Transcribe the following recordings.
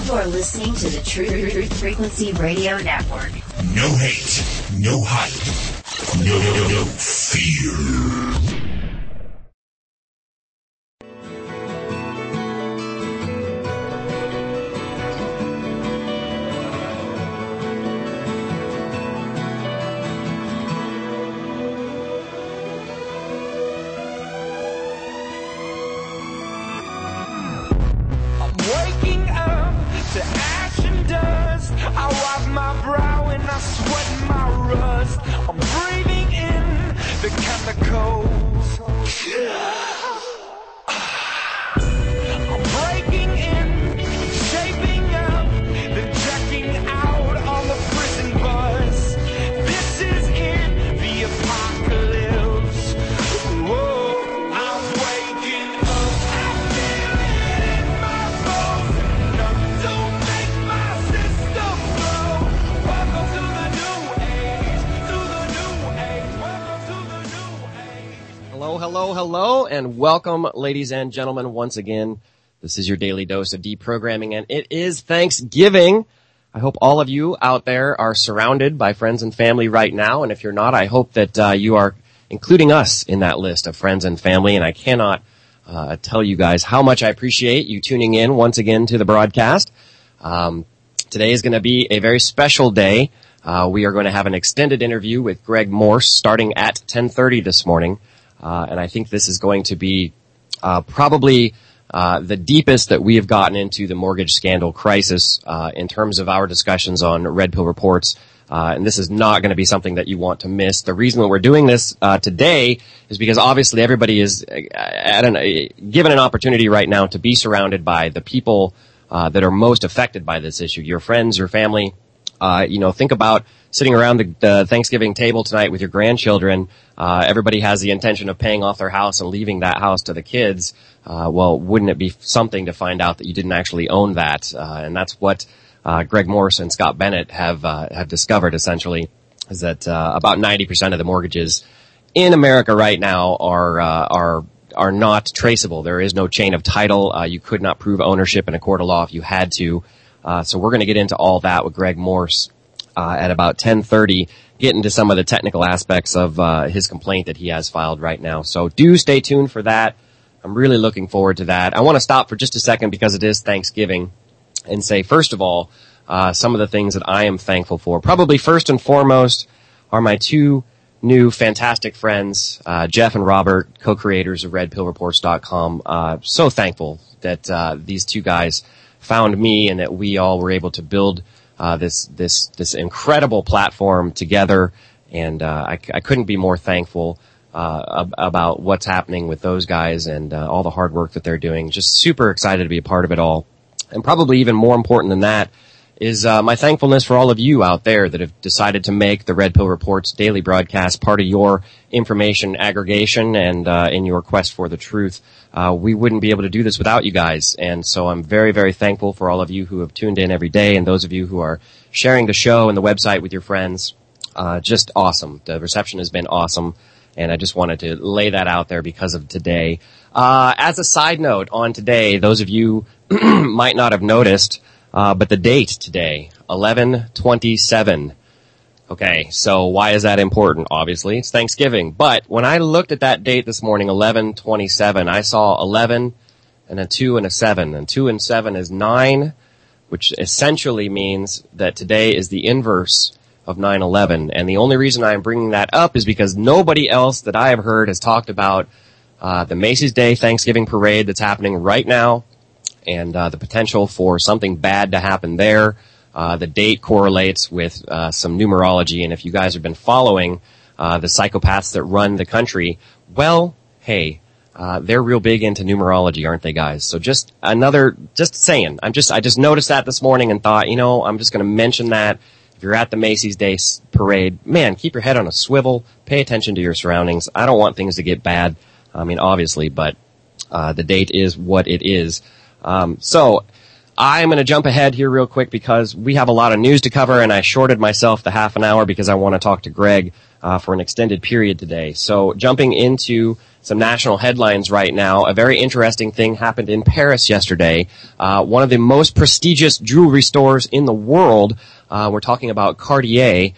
You're listening to the Truth Frequency Radio Network. No hate, no hype, no fear. Hello, and welcome, ladies and gentlemen, once again. This is your daily dose of deprogramming, and it is Thanksgiving. I hope all of you out there are surrounded by friends and family right now, and if you're not, I hope that you are including us in that list of friends and family, and I cannot tell you guys how much I appreciate you tuning in once again to the broadcast. Today is going to be a very special day. We are going to have an extended interview with Greg Morse starting at 10:30 this morning. And I think this is going to be probably the deepest that we have gotten into the mortgage scandal crisis in terms of our discussions on Red Pill Reports. And this is not going to be something that you want to miss. The reason that we're doing this today is because obviously everybody is given an opportunity right now to be surrounded by the people that are most affected by this issue. Your friends, your family. Think about sitting around the Thanksgiving table tonight with your grandchildren. Everybody has the intention of paying off their house and leaving that house to the kids. Well, wouldn't it be something to find out that you didn't actually own that? And that's what Greg Morse and Scott Bennett have discovered, essentially, is that about 90% of the mortgages in America right now are not traceable. There is no chain of title. You could not prove ownership in a court of law if you had to. So we're going to get into all that with Greg Morse at about 10:30, get into some of the technical aspects of his complaint that he has filed right now. So do stay tuned for that. I'm really looking forward to that. I want to stop for just a second because it is Thanksgiving and say, first of all, some of the things that I am thankful for. Probably first and foremost are my two new fantastic friends, Jeff and Robert, co-creators of RedPillReports.com. So thankful that these two guys found me and that we all were able to build this incredible platform together, and I couldn't be more thankful about what's happening with those guys and all the hard work that they're doing. Just super excited to be a part of it all. And probably even more important than that is my thankfulness for all of you out there that have decided to make the Red Pill Reports daily broadcast part of your information aggregation and in your quest for the truth. We wouldn't be able to do this without you guys, and so I'm very, very thankful for all of you who have tuned in every day and those of you who are sharing the show and the website with your friends. Just awesome. The reception has been awesome, and I just wanted to lay that out there because of today. As a side note on today, those of you might not have noticed, but the date today, 11/27. Okay, so why is that important? Obviously, it's Thanksgiving. But when I looked at that date this morning, 11/27, I saw 11 and a 2 and a 7. And 2 and 7 is 9, which essentially means that today is the inverse of 9/11. And the only reason I'm bringing that up is because nobody else that I have heard has talked about the Macy's Day Thanksgiving Parade that's happening right now and the potential for something bad to happen there. The date correlates with some numerology, and if you guys have been following the psychopaths that run the country, well, hey, they're real big into numerology, aren't they, guys? So just saying. I just noticed that this morning and thought, I'm just going to mention that. If you're at the Macy's Day Parade, man, keep your head on a swivel. Pay attention to your surroundings. I don't want things to get bad. I mean, obviously, but the date is what it is. So I'm going to jump ahead here real quick because we have a lot of news to cover, and I shorted myself the half an hour because I want to talk to Greg for an extended period today. So jumping into some national headlines right now, a very interesting thing happened in Paris yesterday. One of the most prestigious jewelry stores in the world, we're talking about Cartier.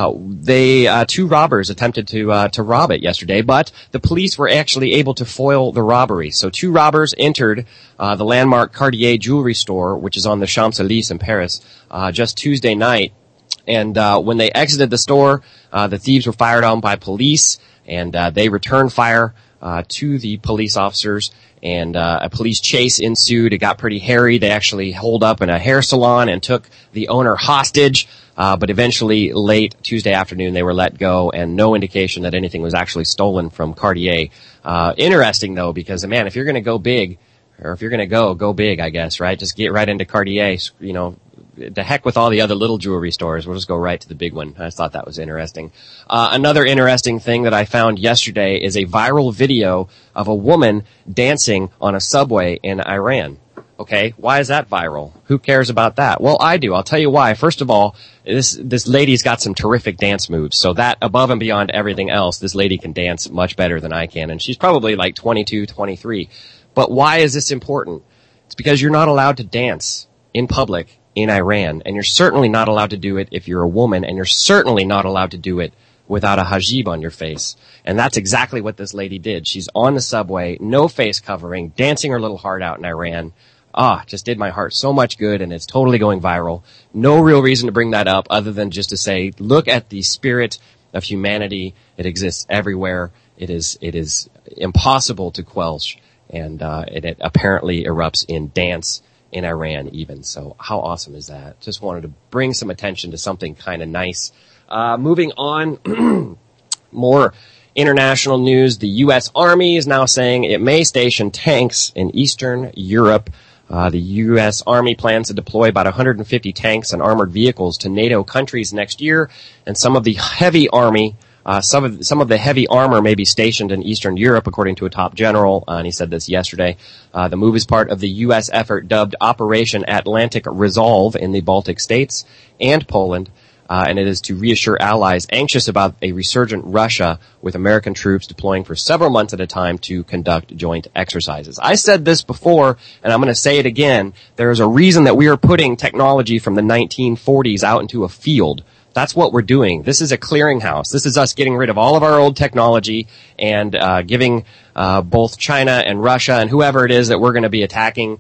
Two robbers attempted to rob it yesterday, but the police were actually able to foil the robbery. So two robbers entered the landmark Cartier jewelry store, which is on the Champs-Élysées in Paris, just Tuesday night. And when they exited the store, the thieves were fired on by police, and they returned fire to the police officers, and a police chase ensued. It got pretty hairy. They actually holed up in a hair salon and took the owner hostage, but eventually late Tuesday afternoon they were let go, and no indication that anything was actually stolen from Cartier. Interesting though, because man, if you're going to go big, or if you're going to go big, I guess, right? Just get right into Cartier, you know. The heck with all the other little jewelry stores. We'll just go right to the big one. I just thought that was interesting. Another interesting thing that I found yesterday is a viral video of a woman dancing on a subway in Iran. Okay, why is that viral? Who cares about that? Well, I do. I'll tell you why. First of all, this lady's got some terrific dance moves. So that above and beyond everything else, this lady can dance much better than I can. And she's probably like 22, 23. But why is this important? It's because you're not allowed to dance in public in Iran, and you're certainly not allowed to do it if you're a woman, and you're certainly not allowed to do it without a hijab on your face. And that's exactly what this lady did. She's on the subway, no face covering, dancing her little heart out in Iran. Just did my heart so much good, and it's totally going viral. No real reason to bring that up other than just to say, look at the spirit of humanity. It exists everywhere. It is impossible to quench, and it apparently erupts in dance in Iran even. So how awesome is that? Just wanted to bring some attention to something kind of nice. Moving on, more international news. The U.S. Army is now saying it may station tanks in Eastern Europe. The U.S. Army plans to deploy about 150 tanks and armored vehicles to NATO countries next year, and some of the heavy army some of the heavy armor may be stationed in Eastern Europe, according to a top general, and he said this yesterday. The move is part of the U.S. effort dubbed Operation Atlantic Resolve in the Baltic states and Poland, and it is to reassure allies anxious about a resurgent Russia, with American troops deploying for several months at a time to conduct joint exercises. I said this before, and I'm going to say it again. There is a reason that we are putting technology from the 1940s out into a field. That's what we're doing. This is a clearinghouse. This is us getting rid of all of our old technology and giving both China and Russia and whoever it is that we're going to be attacking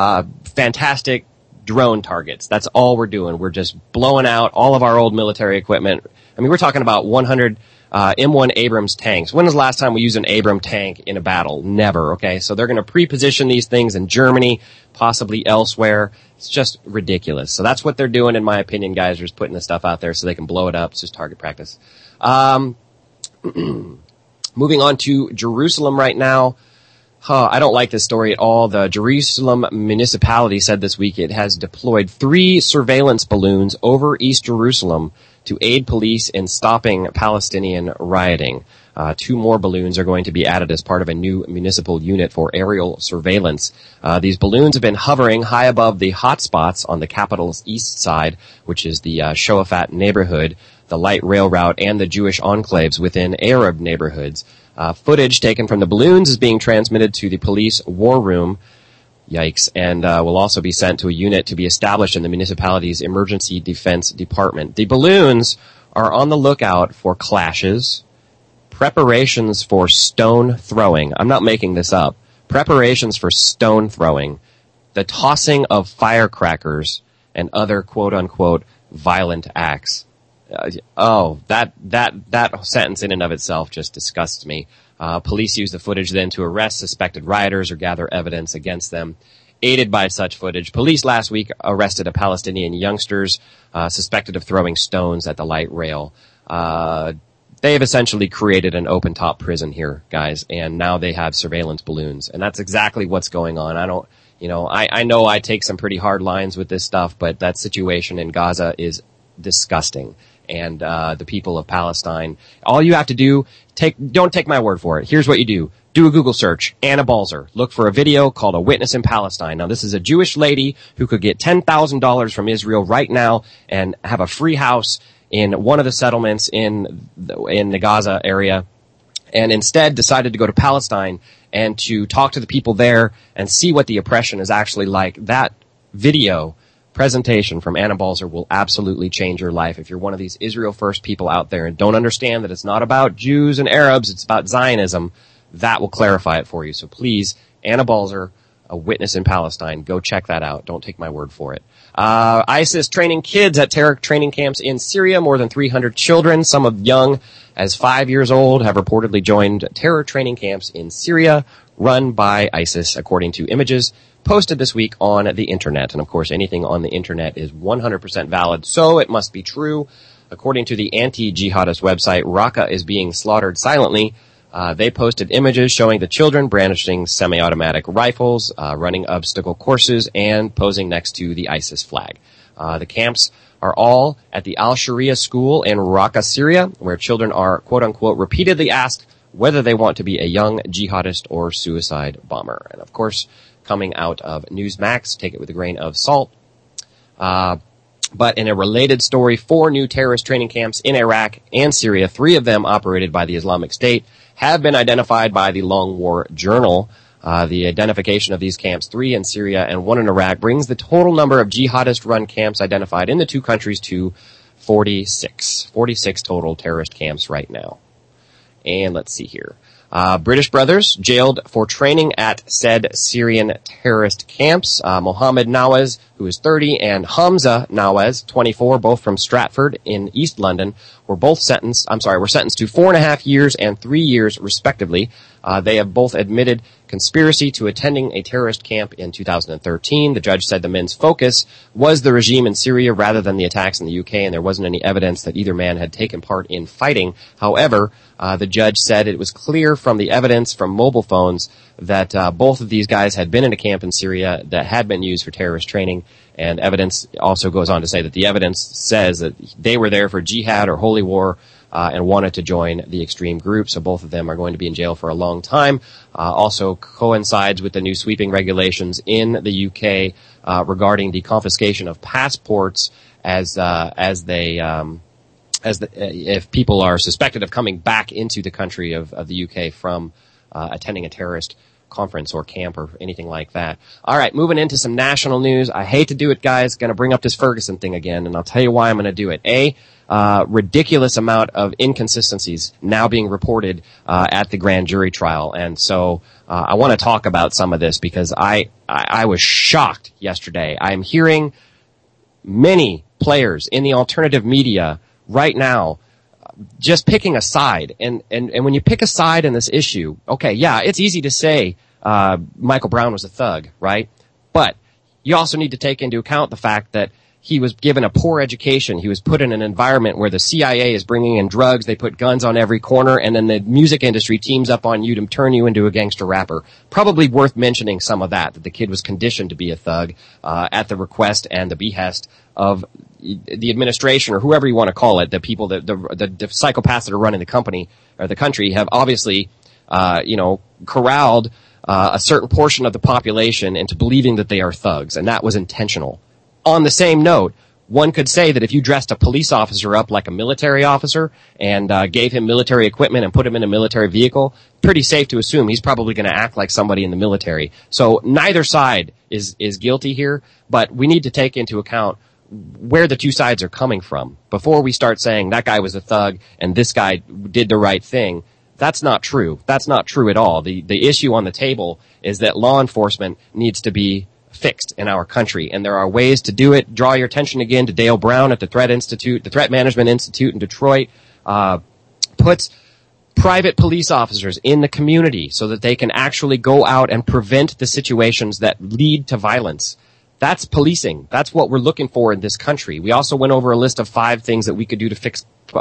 fantastic drone targets. That's all we're doing. We're just blowing out all of our old military equipment. I mean, we're talking about 100 M1 Abrams tanks. When was the last time we used an Abrams tank in a battle? Never, okay? So they're going to pre-position these things in Germany, possibly elsewhere. It's just ridiculous. So that's what they're doing, in my opinion, guys. They're just putting this stuff out there so they can blow it up. It's just target practice. Moving on to Jerusalem right now. I don't like this story at all. The Jerusalem municipality said this week it has deployed 3 surveillance balloons over East Jerusalem to aid police in stopping Palestinian rioting. 2 more balloons are going to be added as part of a new municipal unit for aerial surveillance. These balloons have been hovering high above the hotspots on the capital's east side, which is the Shoafat neighborhood, the light rail route, and the Jewish enclaves within Arab neighborhoods. Footage taken from the balloons is being transmitted to the police war room. Yikes. And will also be sent to a unit to be established in the municipality's emergency defense department. The balloons are on the lookout for clashes, preparations for stone throwing. I'm not making this up. Preparations for stone throwing, the tossing of firecrackers, and other quote-unquote violent acts. That sentence in and of itself just disgusts me. Police use the footage then to arrest suspected rioters or gather evidence against them. Aided by such footage, police last week arrested a Palestinian youngsters suspected of throwing stones at the light rail. They have essentially created an open-top prison here, guys, and now they have surveillance balloons, and that's exactly what's going on. I know I take some pretty hard lines with this stuff, but that situation in Gaza is disgusting. And the people of Palestine, all you have to do, don't take my word for it. Here's what you do. Do a Google search, Anna Balzer. Look for a video called A Witness in Palestine. Now, this is a Jewish lady who could get $10,000 from Israel right now and have a free house in one of the settlements in the Gaza area, and instead decided to go to Palestine and to talk to the people there and see what the oppression is actually like. That video presentation from Anna Balzer will absolutely change your life. If you're one of these Israel First people out there and don't understand that it's not about Jews and Arabs, it's about Zionism, that will clarify it for you. So please, Anna Balzer, A Witness in Palestine, go check that out. Don't take my word for it. ISIS training kids at terror training camps in Syria. More than 300 children, some of young as 5 years old, have reportedly joined terror training camps in Syria run by ISIS, according to images posted this week on the internet. And of course, anything on the internet is 100% valid, so it must be true. According to the anti-jihadist website, Raqqa is being slaughtered silently. They posted images showing the children brandishing semi-automatic rifles, running obstacle courses, and posing next to the ISIS flag. The camps are all at the Al-Sharia school in Raqqa, Syria, where children are, quote-unquote, repeatedly asked whether they want to be a young jihadist or suicide bomber. And of course, coming out of Newsmax, take it with a grain of salt. But in a related story, 4 new terrorist training camps in Iraq and Syria, 3 of them operated by the Islamic State, have been identified by the Long War Journal. The identification of these camps, 3 in Syria and 1 in Iraq, brings the total number of jihadist-run camps identified in the 2 countries to 46. 46 total terrorist camps right now. And let's see here. British brothers jailed for training at said Syrian terrorist camps. Mohammed Nawaz, who is 30, and Hamza Nawaz, 24, both from Stratford in East London, were sentenced to 4.5 years and 3 years respectively. They have both admitted conspiracy to attending a terrorist camp in 2013. The judge said the men's focus was the regime in Syria rather than the attacks in the UK, and there wasn't any evidence that either man had taken part in fighting. However, the judge said it was clear from the evidence from mobile phones that both of these guys had been in a camp in Syria that had been used for terrorist training, and evidence also goes on to say that the evidence says that they were there for jihad or holy war, and wanted to join the extreme group. So both of them are going to be in jail for a long time. Also coincides with the new sweeping regulations in the UK regarding the confiscation of passports if people are suspected of coming back into the country of the UK from attending a terrorist conference or camp or anything like that. All right, moving into some national news. I hate to do it, guys. Going to bring up this Ferguson thing again, and I'll tell you why I'm going to do it. Ridiculous amount of inconsistencies now being reported at the grand jury trial, and so I want to talk about some of this because I was shocked yesterday. I'm hearing many players in the alternative media right now just picking a side, and when you pick a side in this issue, okay, yeah, it's easy to say Michael Brown was a thug, right? But you also need to take into account the fact that he was given a poor education. He was put in an environment where the CIA is bringing in drugs. They put guns on every corner, and then the music industry teams up on you to turn you into a gangster rapper. Probably worth mentioning some of that the kid was conditioned to be a thug at the request and the behest of the administration, or whoever you want to call it. The people, the psychopaths that are running the company or the country have obviously, corralled a certain portion of the population into believing that they are thugs, and that was intentional. On the same note, one could say that if you dressed a police officer up like a military officer and gave him military equipment and put him in a military vehicle, pretty safe to assume he's probably going to act like somebody in the military. So neither side is guilty here, but we need to take into account where the two sides are coming from before we start saying that guy was a thug and this guy did the right thing. That's not true. That's not true at all. The issue on the table is that law enforcement needs to be fixed in our country, and there are ways to do it. Draw your attention again to Dale Brown at the Threat Management Institute in Detroit, puts private police officers in the community so that they can actually go out and prevent the situations that lead to violence. That's policing. That's what we're looking for in this country. We also went over a list of 5 things that we could do to fix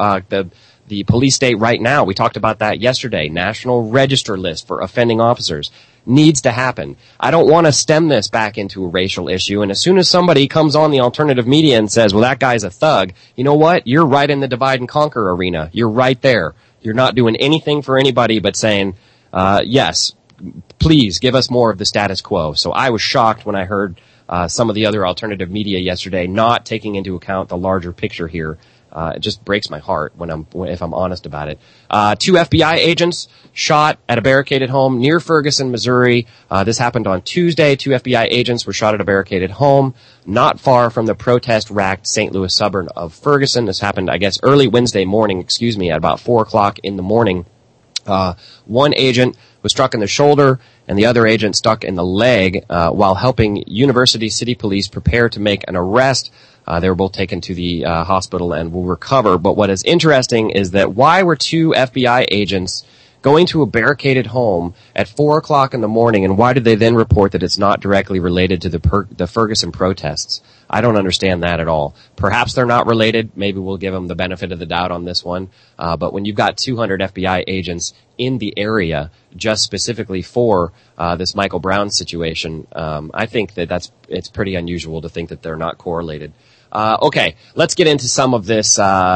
the police state right now. We talked about that yesterday. National register list for offending officers needs to happen. I don't want to stem this back into a racial issue, and as soon as somebody comes on the alternative media and says, well, that guy's a thug, you know what? You're right in the divide and conquer arena. You're right there. You're not doing anything for anybody but saying, yes, please give us more of the status quo. So I was shocked when I heard some of the other alternative media yesterday not taking into account the larger picture here It just breaks my heart if I'm honest about it. 2 FBI agents shot at a barricaded home near Ferguson, Missouri. This happened on Tuesday. 2 FBI agents were shot at a barricaded home not far from the protest-racked St. Louis suburb of Ferguson. This happened, I guess, early Wednesday morning, at about 4 o'clock in the morning. One agent was struck in the shoulder and the other agent struck in the leg while helping University City Police prepare to make an arrest. They were both taken to the hospital and will recover. But what is interesting is that why were 2 FBI agents going to a barricaded home at 4 o'clock in the morning, and why did they then report that it's not directly related to the Ferguson protests? I don't understand that at all. Perhaps they're not related. Maybe we'll give them the benefit of the doubt on this one. But when you've got 200 FBI agents in the area just specifically for this Michael Brown situation, I think that it's pretty unusual to think that they're not correlated. Okay, let's get into some of this,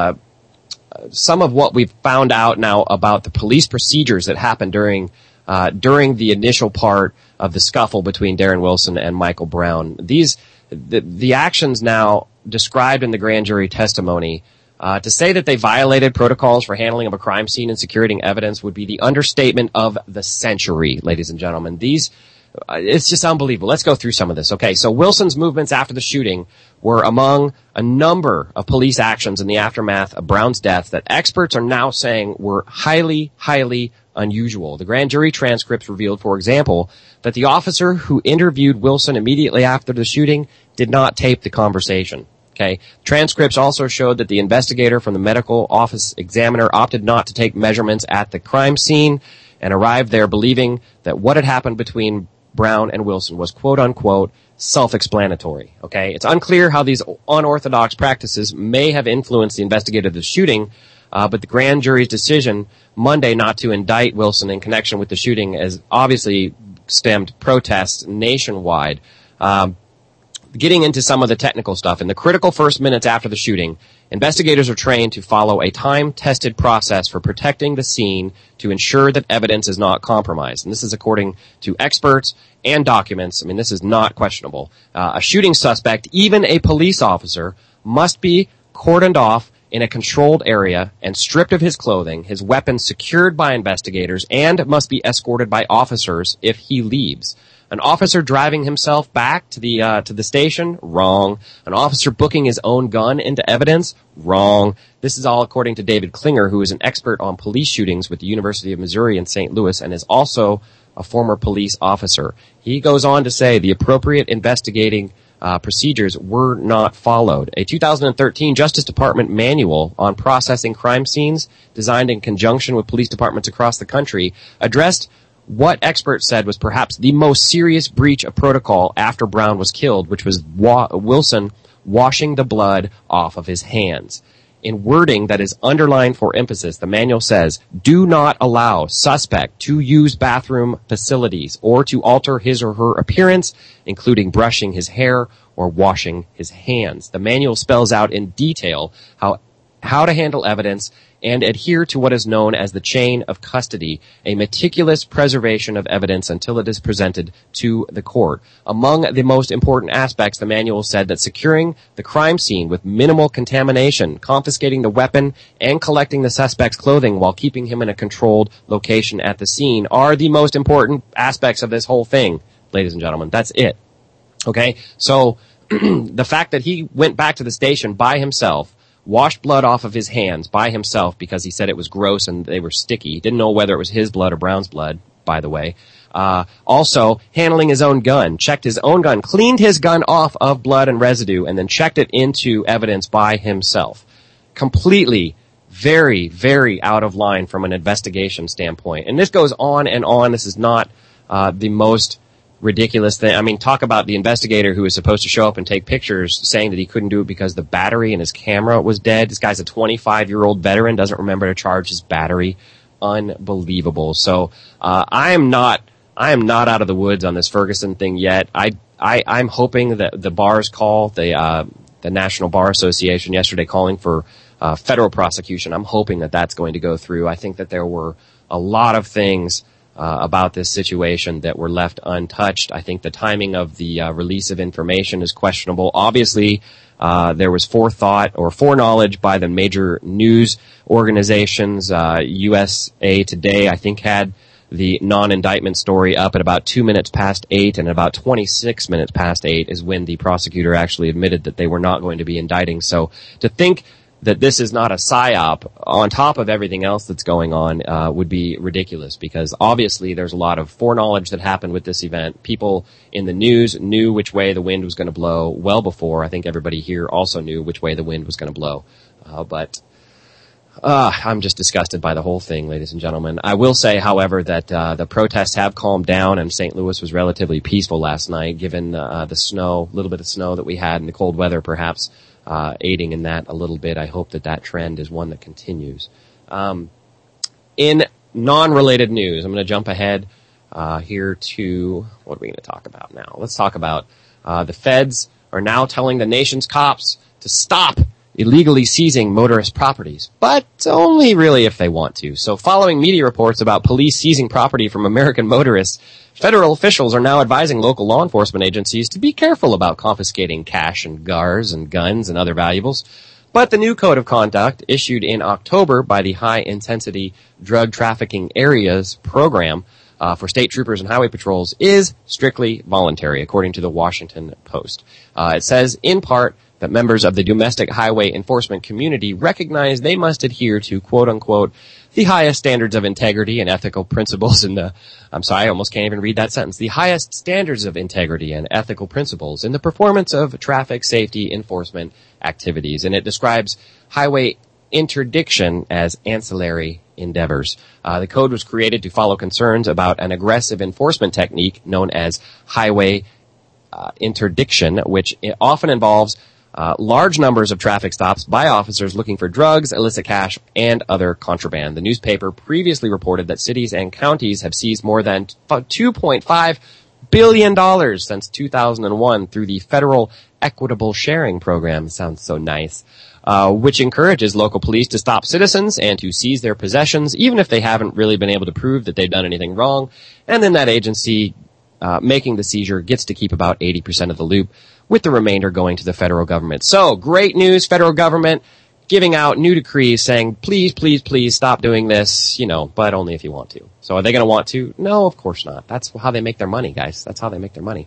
some of what we've found out now about the police procedures that happened during the initial part of the scuffle between Darren Wilson and Michael Brown. The actions now described in the grand jury testimony, to say that they violated protocols for handling of a crime scene and securing evidence would be the understatement of the century, ladies and gentlemen. It's just unbelievable. Let's go through some of this. Okay, so Wilson's movements after the shooting were among a number of police actions in the aftermath of Brown's death that experts are now saying were highly, highly unusual. The grand jury transcripts revealed, for example, that the officer who interviewed Wilson immediately after the shooting did not tape the conversation. Okay. Transcripts also showed that the investigator from the medical office examiner opted not to take measurements at the crime scene and arrived there believing that what had happened between Brown and Wilson was quote-unquote self-explanatory. Okay? It's unclear how these unorthodox practices may have influenced the investigator of the shooting, but the grand jury's decision Monday not to indict Wilson in connection with the shooting has obviously stemmed protests nationwide. Getting into some of the technical stuff, in the critical first minutes after the shooting, investigators are trained to follow a time-tested process for protecting the scene to ensure that evidence is not compromised. And this is according to experts and documents. I mean, this is not questionable. A shooting suspect, even a police officer, must be cordoned off in a controlled area and stripped of his clothing, his weapons secured by investigators, and must be escorted by officers if he leaves. An officer driving himself back to the station? Wrong. An officer booking his own gun into evidence? Wrong. This is all according to David Klinger, who is an expert on police shootings with the University of Missouri in St. Louis and is also a former police officer. He goes on to say the appropriate investigating procedures were not followed. A 2013 Justice Department manual on processing crime scenes, designed in conjunction with police departments across the country, addressed what experts said was perhaps the most serious breach of protocol after Brown was killed, which was Wilson washing the blood off of his hands. In wording that is underlined for emphasis, the manual says, do not allow suspect to use bathroom facilities or to alter his or her appearance, including brushing his hair or washing his hands. The manual spells out in detail how to handle evidence and adhere to what is known as the chain of custody, a meticulous preservation of evidence until it is presented to the court. Among the most important aspects, the manual said that securing the crime scene with minimal contamination, confiscating the weapon, and collecting the suspect's clothing while keeping him in a controlled location at the scene are the most important aspects of this whole thing, ladies and gentlemen. That's it. Okay? So, the fact that he went back to the station by himself, washed blood off of his hands by himself because he said it was gross and they were sticky. Didn't know whether it was his blood or Brown's blood, by the way. Also, handling his own gun, checked his own gun, cleaned his gun off of blood and residue, and then checked it into evidence by himself. Completely, very, very out of line from an investigation standpoint. And this goes on and on. This is not the most ridiculous thing. I mean, talk about the investigator who was supposed to show up and take pictures saying that he couldn't do it because the battery in his camera was dead. This guy's a 25-year-old veteran, doesn't remember to charge his battery. Unbelievable. So, I am not out of the woods on this Ferguson thing yet. I'm hoping that the bar's call, the National Bar Association yesterday calling for federal prosecution. I'm hoping that that's going to go through. I think that there were a lot of things about this situation that were left untouched. I think the timing of the release of information is questionable. Obviously, there was forethought or foreknowledge by the major news organizations. USA Today, I think, had the non-indictment story up at about 2 minutes past 8, and about 26 minutes past 8 is when the prosecutor actually admitted that they were not going to be indicting. So to think that this is not a psyop on top of everything else that's going on would be ridiculous, because obviously there's a lot of foreknowledge that happened with this event. People in the news knew which way the wind was going to blow well before. I think everybody here also knew which way the wind was going to blow. But I'm just disgusted by the whole thing, ladies and gentlemen. I will say, however, that the protests have calmed down, and St. Louis was relatively peaceful last night, given the snow, a little bit of snow that we had and the cold weather perhaps aiding in that a little bit. I hope that trend is one that continues. In non-related news, I'm going to jump ahead here to, what are we going to talk about now? Let's talk about the feds are now telling the nation's cops to stop illegally seizing motorist properties, but only really if they want to. So following media reports about police seizing property from American motorists, federal officials are now advising local law enforcement agencies to be careful about confiscating cash and cars and guns and other valuables. But the new code of conduct, issued in October by the High Intensity Drug Trafficking Areas Program for state troopers and highway patrols, is strictly voluntary, according to the Washington Post. It says, in part, that members of the domestic highway enforcement community recognize they must adhere to, quote-unquote, the highest standards of integrity and ethical principles in the, I'm sorry, I almost can't even read that sentence, the highest standards of integrity and ethical principles in the performance of traffic safety enforcement activities. And it describes highway interdiction as ancillary endeavors. The code was created to follow concerns about an aggressive enforcement technique known as highway interdiction, which often involves large numbers of traffic stops by officers looking for drugs, illicit cash, and other contraband. The newspaper previously reported that cities and counties have seized more than $2.5 billion since 2001 through the Federal Equitable Sharing Program. Sounds so nice. Which encourages local police to stop citizens and to seize their possessions, even if they haven't really been able to prove that they've done anything wrong. And then that agency making the seizure gets to keep about 80% of the loop, with the remainder going to the federal government. So, great news, federal government giving out new decrees saying, please, please, please stop doing this, but only if you want to. So are they going to want to? No, of course not. That's how they make their money, guys. That's how they make their money.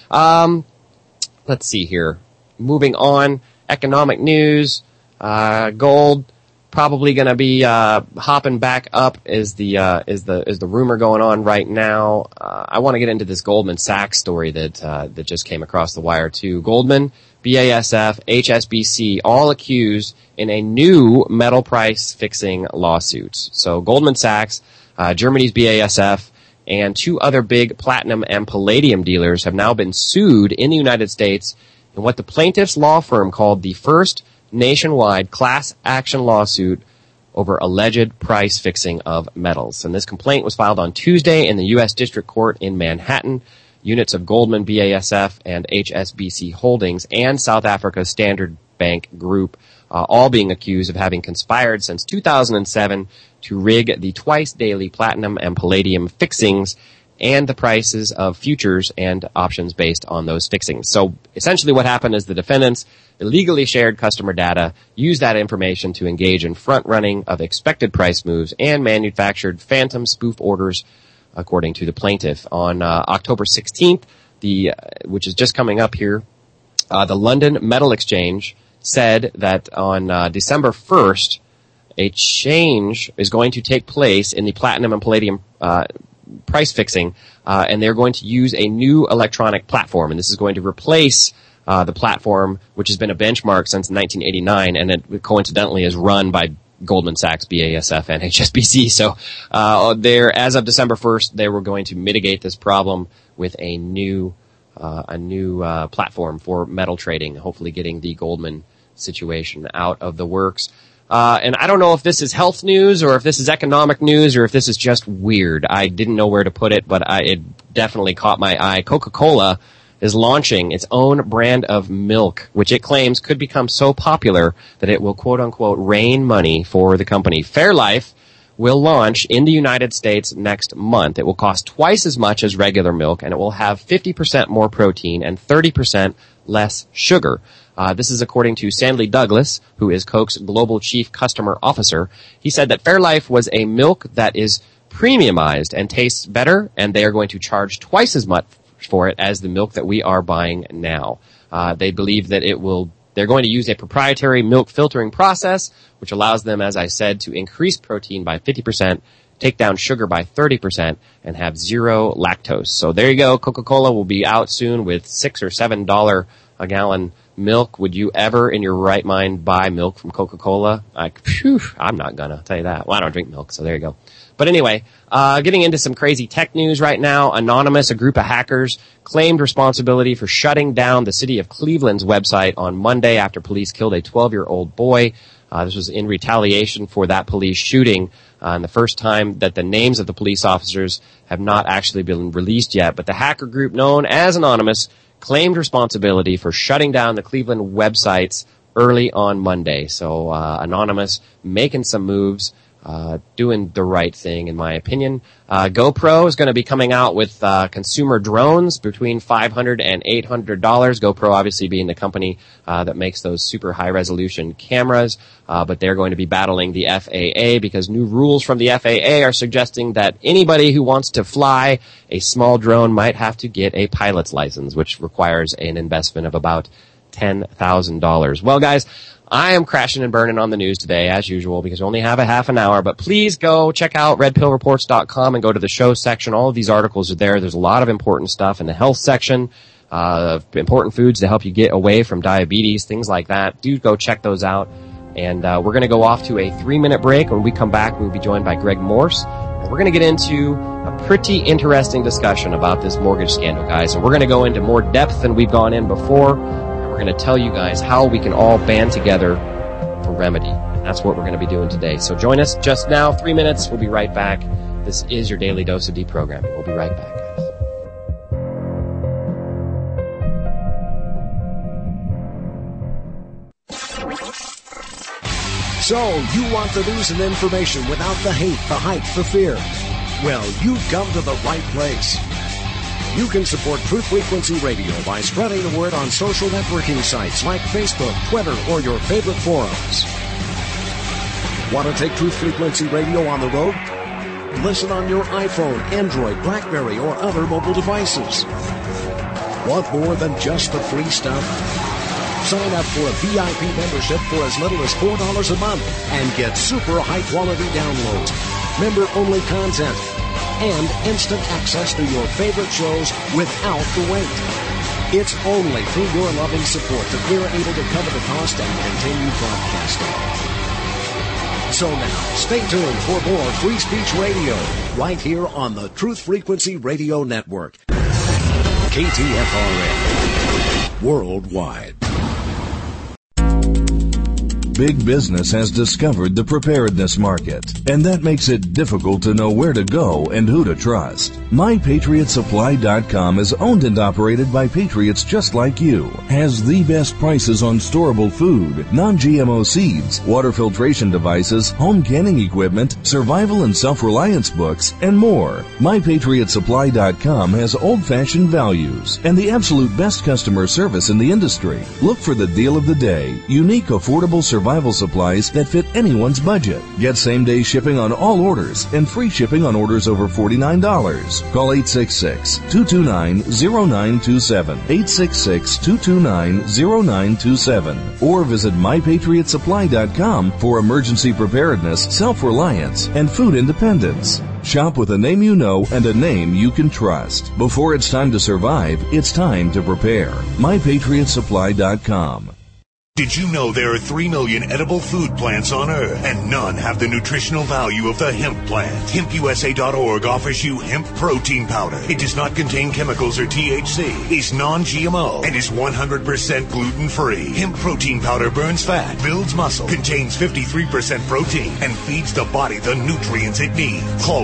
Let's see here. Moving on, economic news, gold probably going to be hopping back up is the rumor going on right now. I want to get into this Goldman Sachs story that just came across the wire too. Goldman, BASF, HSBC, all accused in a new metal price fixing lawsuit. So Goldman Sachs, Germany's BASF, and two other big platinum and palladium dealers have now been sued in the United States in what the plaintiff's law firm called the first nationwide class action lawsuit over alleged price fixing of metals. And this complaint was filed on Tuesday in the U.S. District Court in Manhattan. Units of Goldman, BASF, and HSBC Holdings and South Africa's Standard Bank Group, all being accused of having conspired since 2007 to rig the twice-daily platinum and palladium fixings and the prices of futures and options based on those fixings. So essentially what happened is the defendants illegally shared customer data, used that information to engage in front-running of expected price moves, and manufactured phantom spoof orders, according to the plaintiff. On October 16th, which is just coming up here, the London Metal Exchange said that on December 1st, a change is going to take place in the platinum and palladium price fixing, and they're going to use a new electronic platform, and this is going to replace the platform which has been a benchmark since 1989, and it coincidentally is run by Goldman Sachs, BASF, and HSBC. So as of December 1st, they were going to mitigate this problem with a new platform for metal trading, hopefully getting the Goldman situation out of the works. And I don't know if this is health news or if this is economic news or if this is just weird. I didn't know where to put it, but it definitely caught my eye. Coca-Cola is launching its own brand of milk, which it claims could become so popular that it will quote-unquote rain money for the company. Fairlife, will launch in the United States next month. It will cost twice as much as regular milk, and it will have 50% more protein and 30% less sugar. This is according to Stanley Douglas, who is Coke's Global Chief Customer Officer. He said that Fairlife was a milk that is premiumized and tastes better, and they are going to charge twice as much for it as the milk that we are buying now. They believe that they're going to use a proprietary milk filtering process, which allows them, as I said, to increase protein by 50%, take down sugar by 30%, and have zero lactose. So there you go. Coca-Cola will be out soon with $6 or $7 a gallon milk. Would you ever, in your right mind, buy milk from Coca-Cola? I'm not gonna tell you that. Well, I don't drink milk, so there you go. But anyway, getting into some crazy tech news right now. Anonymous, a group of hackers, claimed responsibility for shutting down the city of Cleveland's website on Monday after police killed a 12-year-old boy. This was in retaliation for that police shooting, and the first time that the names of the police officers have not actually been released yet. But the hacker group known as Anonymous claimed responsibility for shutting down the Cleveland websites early on Monday. So Anonymous making some moves, doing the right thing, in my opinion. GoPro is going to be coming out with consumer drones between $500 and $800. GoPro obviously being the company that makes those super high-resolution cameras, but they're going to be battling the FAA because new rules from the FAA are suggesting that anybody who wants to fly a small drone might have to get a pilot's license, which requires an investment of about $10,000. Well, guys, I am crashing and burning on the news today, as usual, because we only have a half an hour. But please go check out redpillreports.com and go to the show section. All of these articles are there. There's a lot of important stuff in the health section, important foods to help you get away from diabetes, things like that. Do go check those out. And we're going to go off to a 3-minute break. When we come back, we'll be joined by Greg Morse. And we're going to get into a pretty interesting discussion about this mortgage scandal, guys. And we're going to go into more depth than we've gone in before. We're going to tell you guys how we can all band together for remedy. That's what we're going to be doing today. So join us just now, 3 minutes. We'll be right back. This is your daily dose of deprogramming. We'll be right back, guys. So, you want the news and information without the hate, the hype, the fear? Well, you've come to the right place. You can support Truth Frequency Radio by spreading the word on social networking sites like Facebook, Twitter, or your favorite forums. Want to take Truth Frequency Radio on the road? Listen on your iPhone, Android, BlackBerry, or other mobile devices. Want more than just the free stuff? Sign up for a VIP membership for as little as $4 a month and get super high-quality downloads, member-only content, and instant access to your favorite shows without the wait. It's only through your loving support that we're able to cover the cost and continue broadcasting. So now, stay tuned for more Free Speech Radio right here on the Truth Frequency Radio Network. KTFRN. Worldwide. Big business has discovered the preparedness market, and that makes it difficult to know where to go and who to trust. MyPatriotSupply.com is owned and operated by patriots just like you, has the best prices on storable food, non-GMO seeds, water filtration devices, home canning equipment, survival and self-reliance books, and more. MyPatriotSupply.com has old-fashioned values and the absolute best customer service in the industry. Look for the deal of the day, unique, affordable survival supplies that fit anyone's budget. Get same-day shipping on all orders and free shipping on orders over $49. Call 866-229-0927, 866-229-0927, or visit MyPatriotSupply.com for emergency preparedness, self-reliance, and food independence. Shop with a name you know and a name you can trust. Before it's time to survive, it's time to prepare. MyPatriotSupply.com. Did you know there are 3 million edible food plants on Earth, and none have the nutritional value of the hemp plant? HempUSA.org offers you hemp protein powder. It does not contain chemicals or THC, is non-GMO, and is 100% gluten-free. Hemp protein powder burns fat, builds muscle, contains 53% protein, and feeds the body the nutrients it needs. Call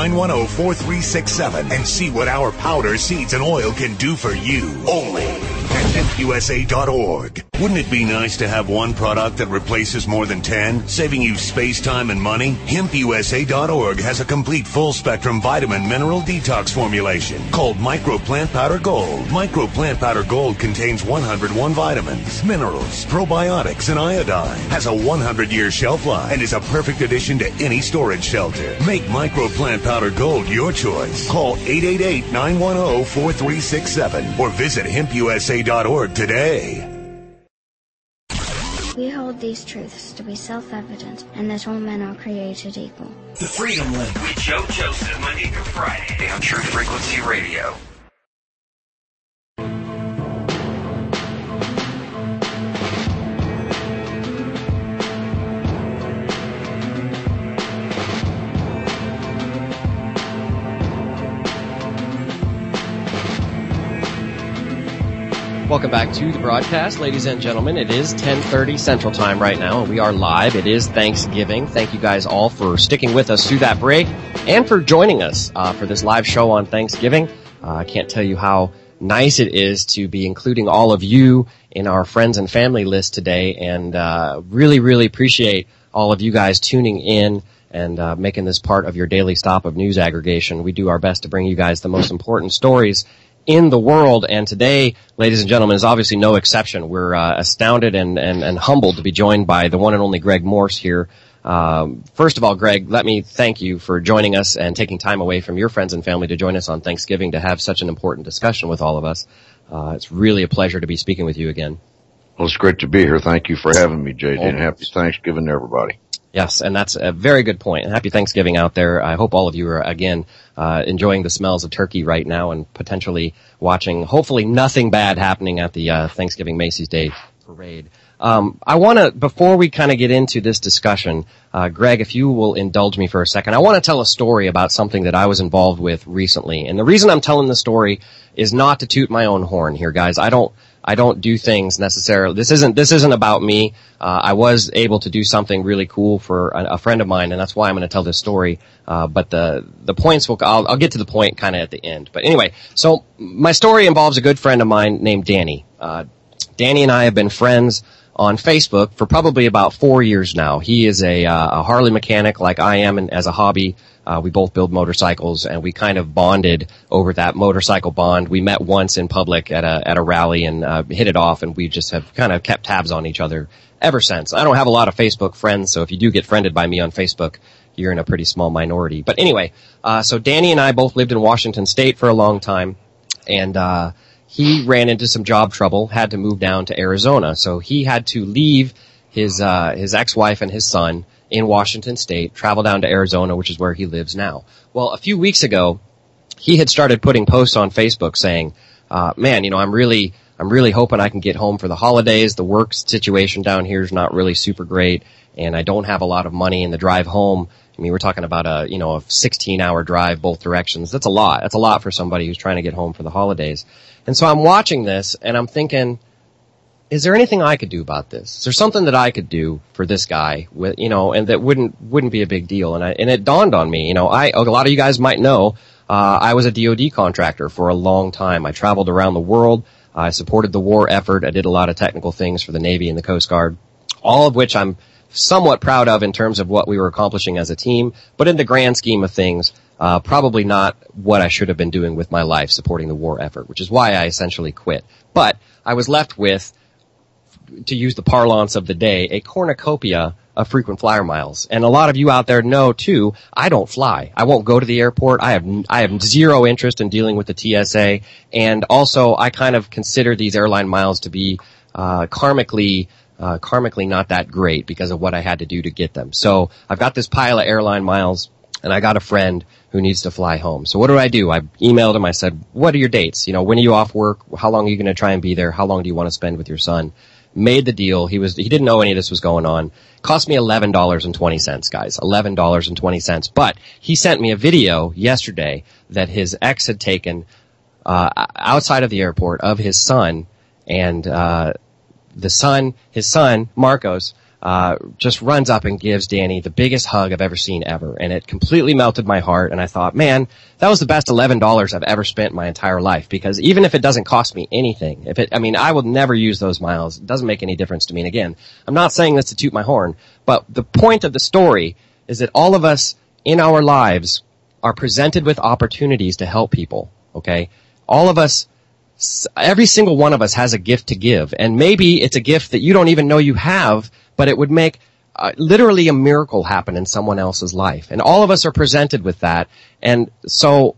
888-910-4367 and see what our powder, seeds, and oil can do for you. Only at hempusa.org. Wouldn't it be nice to have one product that replaces more than 10, saving you space, time, and money? HempUSA.org has a complete full-spectrum vitamin mineral detox formulation called Micro Plant Powder Gold. Micro Plant Powder Gold contains 101 vitamins, minerals, probiotics, and iodine. Has a 100-year shelf life and is a perfect addition to any storage shelter. Make Micro Plant Powder Gold your choice. Call 888-910-4367 or visit hempusa.org today. We hold these truths to be self-evident, and that all men are created equal. The Freedom Link with Joe Joseph, Monday through Friday on True Frequency Radio. Welcome back to the broadcast, ladies and gentlemen. It is 10:30 Central Time right now, and we are live. It is Thanksgiving. Thank you guys all for sticking with us through that break and for joining us for this live show on Thanksgiving. I can't tell you how nice it is to be including all of you in our friends and family list today, and really, really appreciate all of you guys tuning in and making this part of your daily stop of news aggregation. We do our best to bring you guys the most important stories in the world, and today, ladies and gentlemen, is obviously no exception. We're astounded and humbled to be joined by the one and only Greg Morse here. First of all, Greg, let me thank you for joining us and taking time away from your friends and family to join us on Thanksgiving to have such an important discussion with all of us. It's really a pleasure to be speaking with you again. Well, it's great to be here. Thank you for having me, JD, and happy Thanksgiving to everybody. Yes, and that's a very good point. And happy Thanksgiving out there. I hope all of you are, again, enjoying the smells of turkey right now and potentially watching, hopefully, nothing bad happening at the Thanksgiving Macy's Day Parade. I want to, before we kind of get into this discussion, Greg, if you will indulge me for a second, I want to tell a story about something that I was involved with recently. And the reason I'm telling the story is not to toot my own horn here, guys. I don't do things necessarily. This isn't about me. I was able to do something really cool for a friend of mine, and that's why I'm going to tell this story. But the points I'll get to the point kind of at the end. But anyway, so my story involves a good friend of mine named Danny. Danny and I have been friends on Facebook for probably about 4 years now. He is a Harley mechanic like I am, and as a hobby, we both build motorcycles, and we kind of bonded over that motorcycle bond. We met once in public at a rally and hit it off, and we just have kind of kept tabs on each other ever since. I don't have a lot of Facebook friends, so if you do get friended by me on Facebook, you're in a pretty small minority. But anyway, so Danny and I both lived in Washington State for a long time, and he ran into some job trouble, had to move down to Arizona. So he had to leave his ex-wife and his son in Washington State, travel down to Arizona, which is where he lives now. Well, a few weeks ago, he had started putting posts on Facebook saying, man, I'm really hoping I can get home for the holidays. The work situation down here is not really super great, and I don't have a lot of money in the drive home. I mean, we're talking about a 16-hour drive both directions. That's a lot. That's a lot for somebody who's trying to get home for the holidays. And so I'm watching this, and I'm thinking, is there anything I could do about this? Is there something that I could do for this guy with, and that wouldn't be a big deal? And it dawned on me, a lot of you guys might know, I was a DoD contractor for a long time. I traveled around the world. I supported the war effort. I did a lot of technical things for the Navy and the Coast Guard, all of which I'm somewhat proud of in terms of what we were accomplishing as a team. But in the grand scheme of things, probably not what I should have been doing with my life, supporting the war effort, which is why I essentially quit. But I was left with, to use the parlance of the day, a cornucopia of frequent flyer miles. And a lot of you out there know too, I don't fly. I won't go to the airport. I have zero interest in dealing with the TSA. And also I kind of consider these airline miles to be, karmically not that great because of what I had to do to get them. So I've got this pile of airline miles, and I got a friend who needs to fly home. So what do? I emailed him. I said, what are your dates? When are you off work? How long are you going to try and be there? How long do you want to spend with your son? Made the deal. He didn't know any of this was going on. Cost me $11.20, guys. $11.20. But he sent me a video yesterday that his ex had taken, outside of the airport of his son, and, his son, Marcos, just runs up and gives Danny the biggest hug I've ever seen ever. And it completely melted my heart. And I thought, man, that was the best $11 I've ever spent in my entire life. Because even if it doesn't cost me anything, I will never use those miles. It doesn't make any difference to me. And again, I'm not saying this to toot my horn, but the point of the story is that all of us in our lives are presented with opportunities to help people. Okay? All of us, every single one of us has a gift to give. And maybe it's a gift that you don't even know you have, but it would make literally a miracle happen in someone else's life. And all of us are presented with that. And so,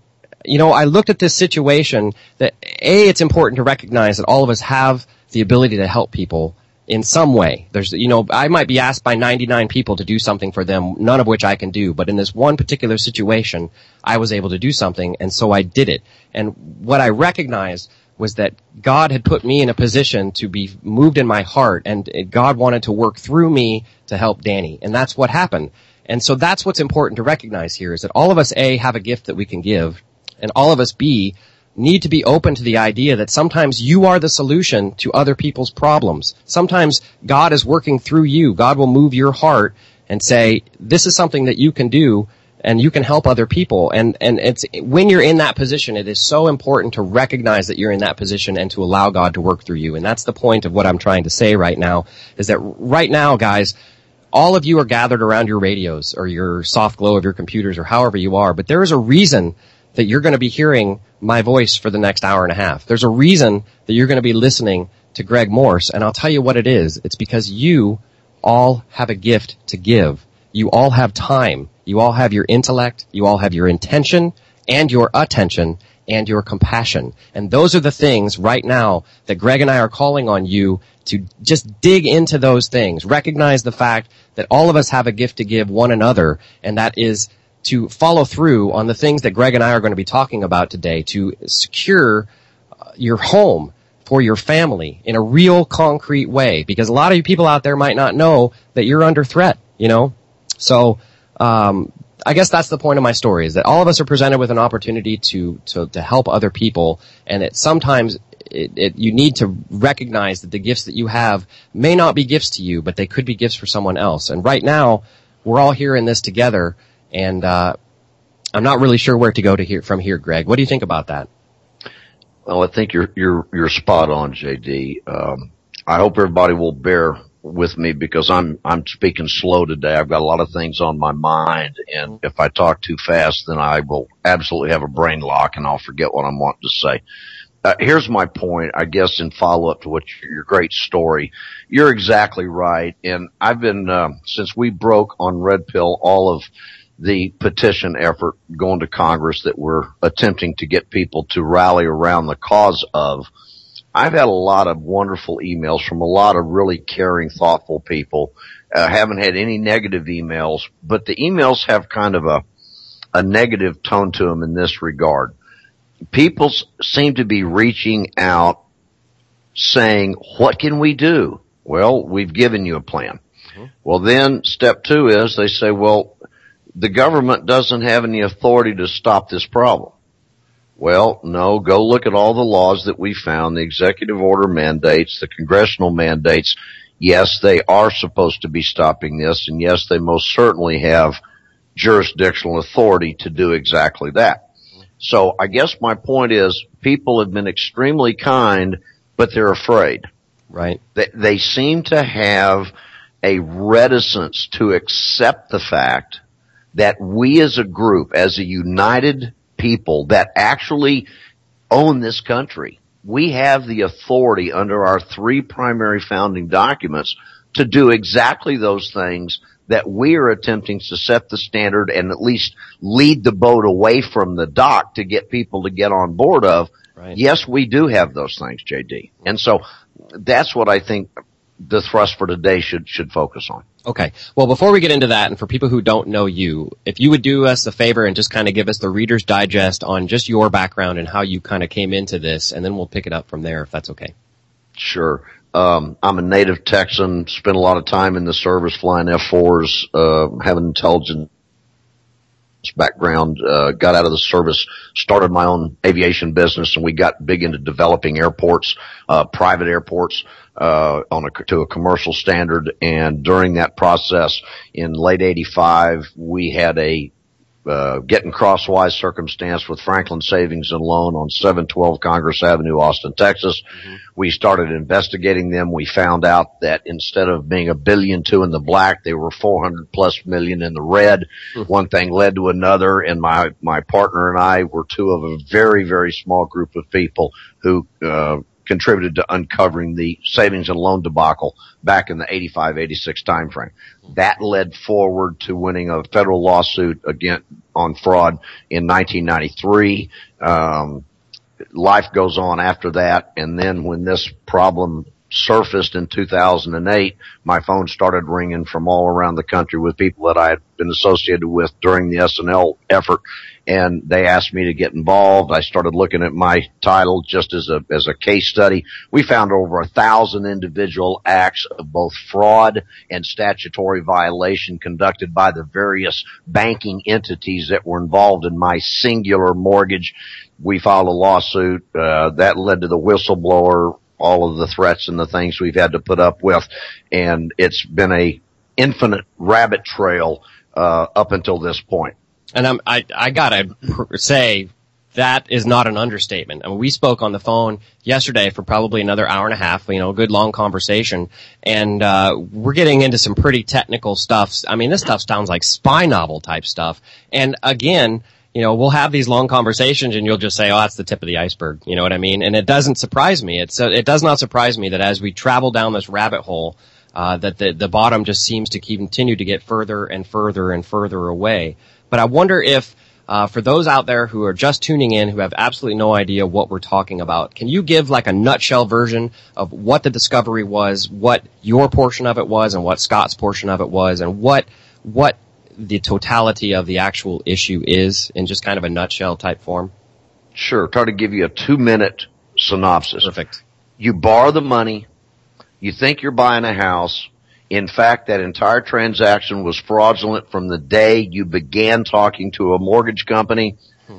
I looked at this situation that, it's important to recognize that all of us have the ability to help people in some way. I might be asked by 99 people to do something for them, none of which I can do. But in this one particular situation, I was able to do something, and so I did it. And what I recognized was that God had put me in a position to be moved in my heart, and God wanted to work through me to help Danny. And that's what happened. And so that's what's important to recognize here, is that all of us, A, have a gift that we can give, and all of us, B, need to be open to the idea that sometimes you are the solution to other people's problems. Sometimes God is working through you. God will move your heart and say, this is something that you can do, and you can help other people. And it's, when you're in that position, it is so important to recognize that you're in that position and to allow God to work through you. And that's the point of what I'm trying to say right now, is that right now, guys, all of you are gathered around your radios or your soft glow of your computers or however you are, but there is a reason that you're going to be hearing my voice for the next hour and a half. There's a reason that you're going to be listening to Greg Morse, and I'll tell you what it is. It's because you all have a gift to give. You all have time. You all have your intellect, you all have your intention, and your attention, and your compassion. And those are the things right now that Greg and I are calling on you to just dig into those things. Recognize the fact that all of us have a gift to give one another, and that is to follow through on the things that Greg and I are going to be talking about today, to secure your home for your family in a real concrete way. Because a lot of you people out there might not know that you're under threat, So, I guess that's the point of my story, is that all of us are presented with an opportunity to help other people, and that sometimes you need to recognize that the gifts that you have may not be gifts to you, but they could be gifts for someone else. And right now, we're all here in this together, and I'm not really sure where to go from here, Greg. What do you think about that? Well, I think you're spot on, JD. I hope everybody will bear with me because I'm speaking slow today. I've got a lot of things on my mind, and if I talk too fast, then I will absolutely have a brain lock and I'll forget what I'm wanting to say. Here's my point, I guess, in follow-up to your great story. You're exactly right, and I've been, since we broke on Red Pill all of the petition effort going to Congress that we're attempting to get people to rally around the cause of, I've had a lot of wonderful emails from a lot of really caring, thoughtful people. Haven't had any negative emails, but the emails have kind of a negative tone to them in this regard. People seem to be reaching out saying, what can we do? Well, we've given you a plan. Mm-hmm. Well, then step 2 is they say, well, the government doesn't have any authority to stop this problem. Well, no, go look at all the laws that we found, the executive order mandates, the congressional mandates. Yes, they are supposed to be stopping this, and yes, they most certainly have jurisdictional authority to do exactly that. So I guess my point is people have been extremely kind, but they're afraid. Right. They seem to have a reticence to accept the fact that we as a group, as a united people that actually own this country, we have the authority under our 3 primary founding documents to do exactly those things that we are attempting to set the standard and at least lead the boat away from the dock to get people to get on board of. Right. Yes, we do have those things, JD. And so that's what I think the thrust for today should focus on. Okay. Well, before we get into that, and for people who don't know you, if you would do us a favor and just kind of give us the Reader's Digest on just your background and how you kind of came into this, and then we'll pick it up from there, if that's okay. Sure. I'm a native Texan, spent a lot of time in the service flying F-4s, having intelligence background, got out of the service, started my own aviation business, and we got big into developing airports, private airports, to a commercial standard. And during that process, in late '85, we had a getting crosswise circumstance with Franklin Savings and Loan on 712 Congress Avenue, Austin, Texas. Mm-hmm. We started investigating them. We found out that instead of being $1.2 billion in the black, they were $400+ million in the red. Mm-hmm. One thing led to another, and my partner and I were two of a very, very small group of people who contributed to uncovering the savings and loan debacle back in the 85-86 timeframe. That led forward to winning a federal lawsuit again on fraud in 1993. Life goes on after that, and then when this problem surfaced in 2008, my phone started ringing from all around the country with people that I had been associated with during the S&L effort, and they asked me to get involved. I started looking at my title just as a case study. We found over 1,000 individual acts of both fraud and statutory violation conducted by the various banking entities that were involved in my singular mortgage. We filed a lawsuit that led to the whistleblower, all of the threats and the things we've had to put up with, and it's been a infinite rabbit trail up until this point. And I gotta say, that is not an understatement. I mean, we spoke on the phone yesterday for probably another hour and a half, a good long conversation, and we're getting into some pretty technical stuff. I mean, this stuff sounds like spy novel type stuff. And again, we'll have these long conversations and you'll just say, oh, that's the tip of the iceberg. You know what I mean? And it doesn't surprise me. It does not surprise me that as we travel down this rabbit hole, that the bottom just seems to continue to get further and further and further away. But I wonder if, for those out there who are just tuning in, who have absolutely no idea what we're talking about, can you give like a nutshell version of what the discovery was, what your portion of it was, and what Scott's portion of it was, and what the totality of the actual issue is in just kind of a nutshell type form? Sure. Try to give you a 2-minute synopsis. Perfect. You borrow the money. You think you're buying a house. In fact, that entire transaction was fraudulent from the day you began talking to a mortgage company.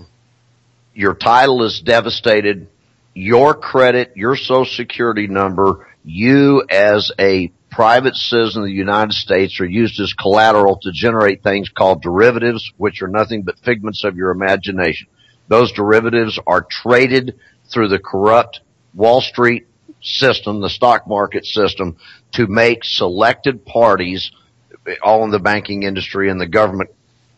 Your title is devastated. Your credit, your social security number, you as a private citizen of the United States are used as collateral to generate things called derivatives, which are nothing but figments of your imagination. Those derivatives are traded through the corrupt Wall Street system, the stock market system, to make selected parties, all in the banking industry and the government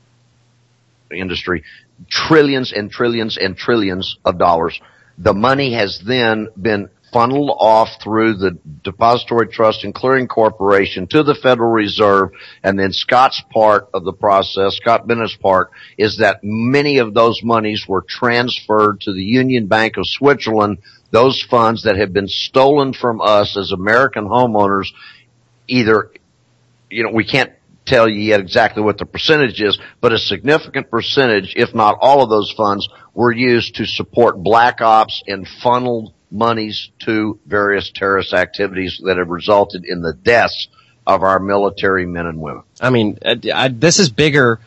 industry, trillions and trillions and trillions of dollars. The money has then been funneled off through the Depository Trust and Clearing Corporation to the Federal Reserve, and then Scott's part of the process, Scott Bennett's part, is that many of those monies were transferred to the Union Bank of Switzerland. Those funds that have been stolen from us as American homeowners, either, we can't tell you yet exactly what the percentage is, but a significant percentage, if not all of those funds, were used to support black ops and funneled monies to various terrorist activities that have resulted in the deaths of our military men and women. I mean, this is bigger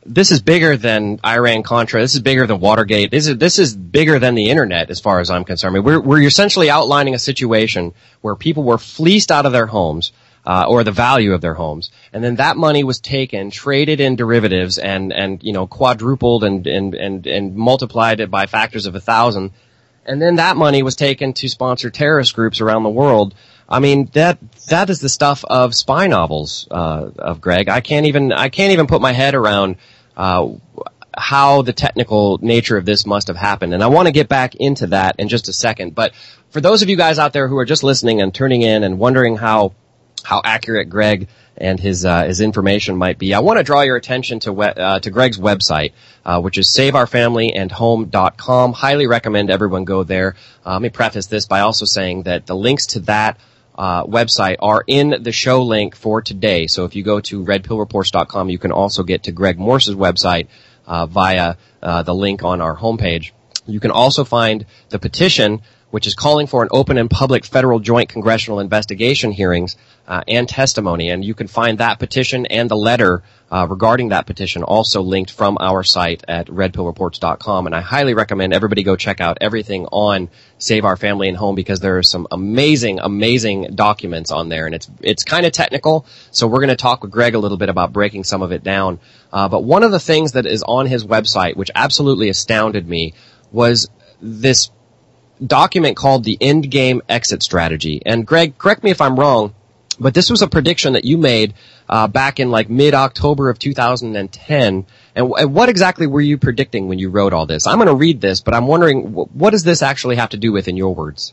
than Iran-Contra. This is bigger than Watergate. This is bigger than the internet as far as I'm concerned. I mean, we're essentially outlining a situation where people were fleeced out of their homes, or the value of their homes, and then that money was taken, traded in derivatives, and quadrupled and multiplied it by factors of 1,000. And then that money was taken to sponsor terrorist groups around the world. I mean, that is the stuff of spy novels, of Greg. I can't even put my head around, how the technical nature of this must have happened. And I want to get back into that in just a second. But for those of you guys out there who are just listening and tuning in and wondering how accurate Greg and his information might be, I want to draw your attention to Greg's website, which is saveourfamilyandhome.com. Highly recommend everyone go there. Let me preface this by also saying that the links to that website are in the show link for today. So if you go to redpillreports.com, you can also get to Greg Morse's website via the link on our homepage. You can also find the petition which is calling for an open and public federal joint congressional investigation hearings and testimony. And you can find that petition and the letter regarding that petition also linked from our site at redpillreports.com. And I highly recommend everybody go check out everything on Save Our Family and Home, because there are some amazing, amazing documents on there. And it's kind of technical, so we're going to talk with Greg a little bit about breaking some of it down. But one of the things that is on his website, which absolutely astounded me, was this document called the Endgame Exit Strategy. And Greg, correct me if I'm wrong, but this was a prediction that you made back in like mid-October of 2010. And what exactly were you predicting when you wrote all this? I'm going to read this, but I'm wondering, what does this actually have to do with, in your words?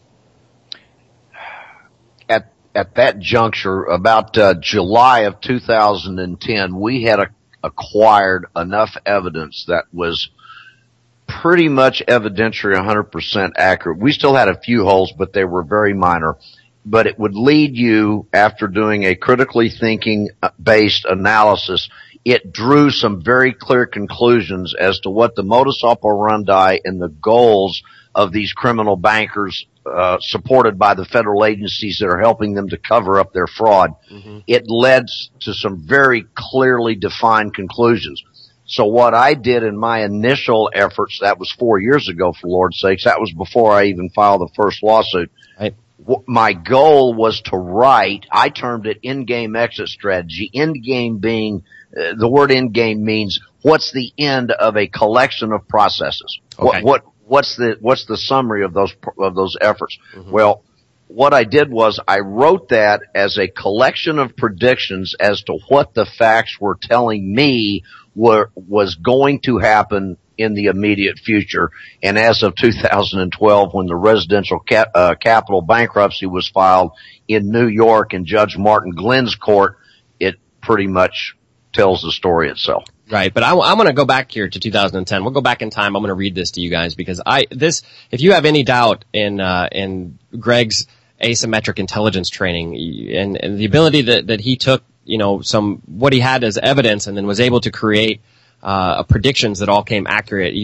At that juncture, about July of 2010, we had acquired enough evidence that was pretty much evidentiary 100% accurate. We still had a few holes, but they were very minor. But it would lead you, after doing a critically thinking based analysis, it drew some very clear conclusions as to what the modus operandi and the goals of these criminal bankers, supported by the federal agencies that are helping them to cover up their fraud. Mm-hmm. It led to some very clearly defined conclusions. So what I did in my initial efforts, that was 4 years ago, for Lord's sakes, that was before I even filed the first lawsuit. Right. My goal was to write, I termed it Endgame Exit Strategy. Endgame being, the word endgame means what's the end of a collection of processes. Okay. What's the summary of those efforts? Mm-hmm. Well, what I did was I wrote that as a collection of predictions as to what the facts were telling me was going to happen in the immediate future. And as of 2012, when the residential capital bankruptcy was filed in New York in Judge Martin Glenn's court, it pretty much tells the story itself. Right, but I'm going to go back here to 2010. We'll go back in time. I'm going to read this to you guys, because if you have any doubt in Greg's asymmetric intelligence training and the ability that he took, what he had as evidence and then was able to create predictions that all came accurate.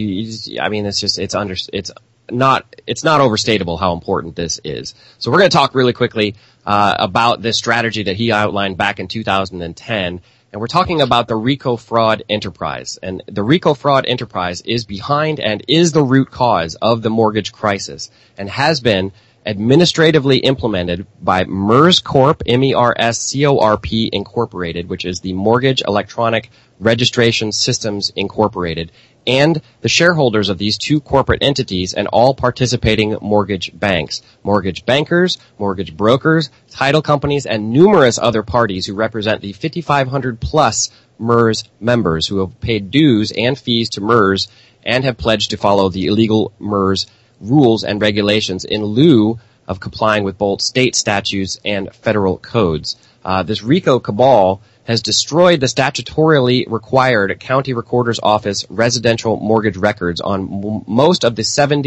It's not overstatable how important this is. So we're going to talk really quickly about this strategy that he outlined back in 2010. And we're talking about the RICO fraud enterprise. And the RICO fraud enterprise is behind and is the root cause of the mortgage crisis, and has been administratively implemented by MERS Corp, MERSCORP Incorporated, which is the Mortgage Electronic Registration Systems Incorporated, and the shareholders of these two corporate entities and all participating mortgage banks, mortgage bankers, mortgage brokers, title companies, and numerous other parties who represent the 5,500 plus MERS members who have paid dues and fees to MERS and have pledged to follow the illegal MERS rules and regulations in lieu of complying with both state statutes and federal codes. This RICO cabal has destroyed the statutorily required county recorder's office residential mortgage records on most of the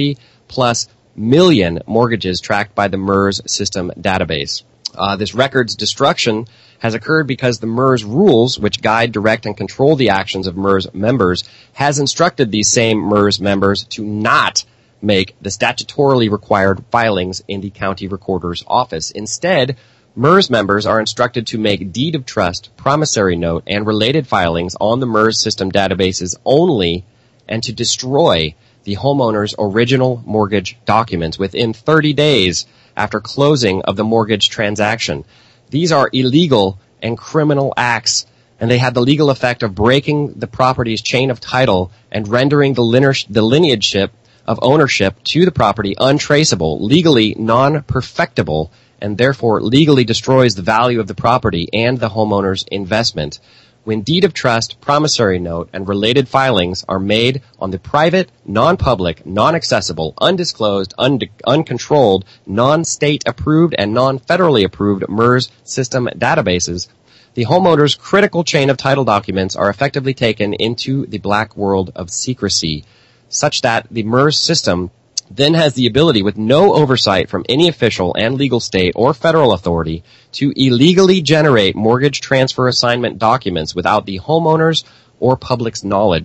70+ million mortgages tracked by the MERS system database. This record's destruction has occurred because the MERS rules, which guide, direct, and control the actions of MERS members, has instructed these same MERS members to not make the statutorily required filings in the county recorder's office. Instead, MERS members are instructed to make deed of trust, promissory note, and related filings on the MERS system databases only, and to destroy the homeowner's original mortgage documents within 30 days after closing of the mortgage transaction. These are illegal and criminal acts, and they have the legal effect of breaking the property's chain of title and rendering the lineageship of ownership to the property untraceable, legally non-perfectible, and therefore legally destroys the value of the property and the homeowner's investment. When deed of trust, promissory note, and related filings are made on the private, non-public, non-accessible, undisclosed, uncontrolled, non-state approved, and non-federally approved MERS system databases, the homeowner's critical chain of title documents are effectively taken into the black world of secrecy, such that the MERS system then has the ability, with no oversight from any official and legal state or federal authority, to illegally generate mortgage transfer assignment documents without the homeowner's or public's knowledge.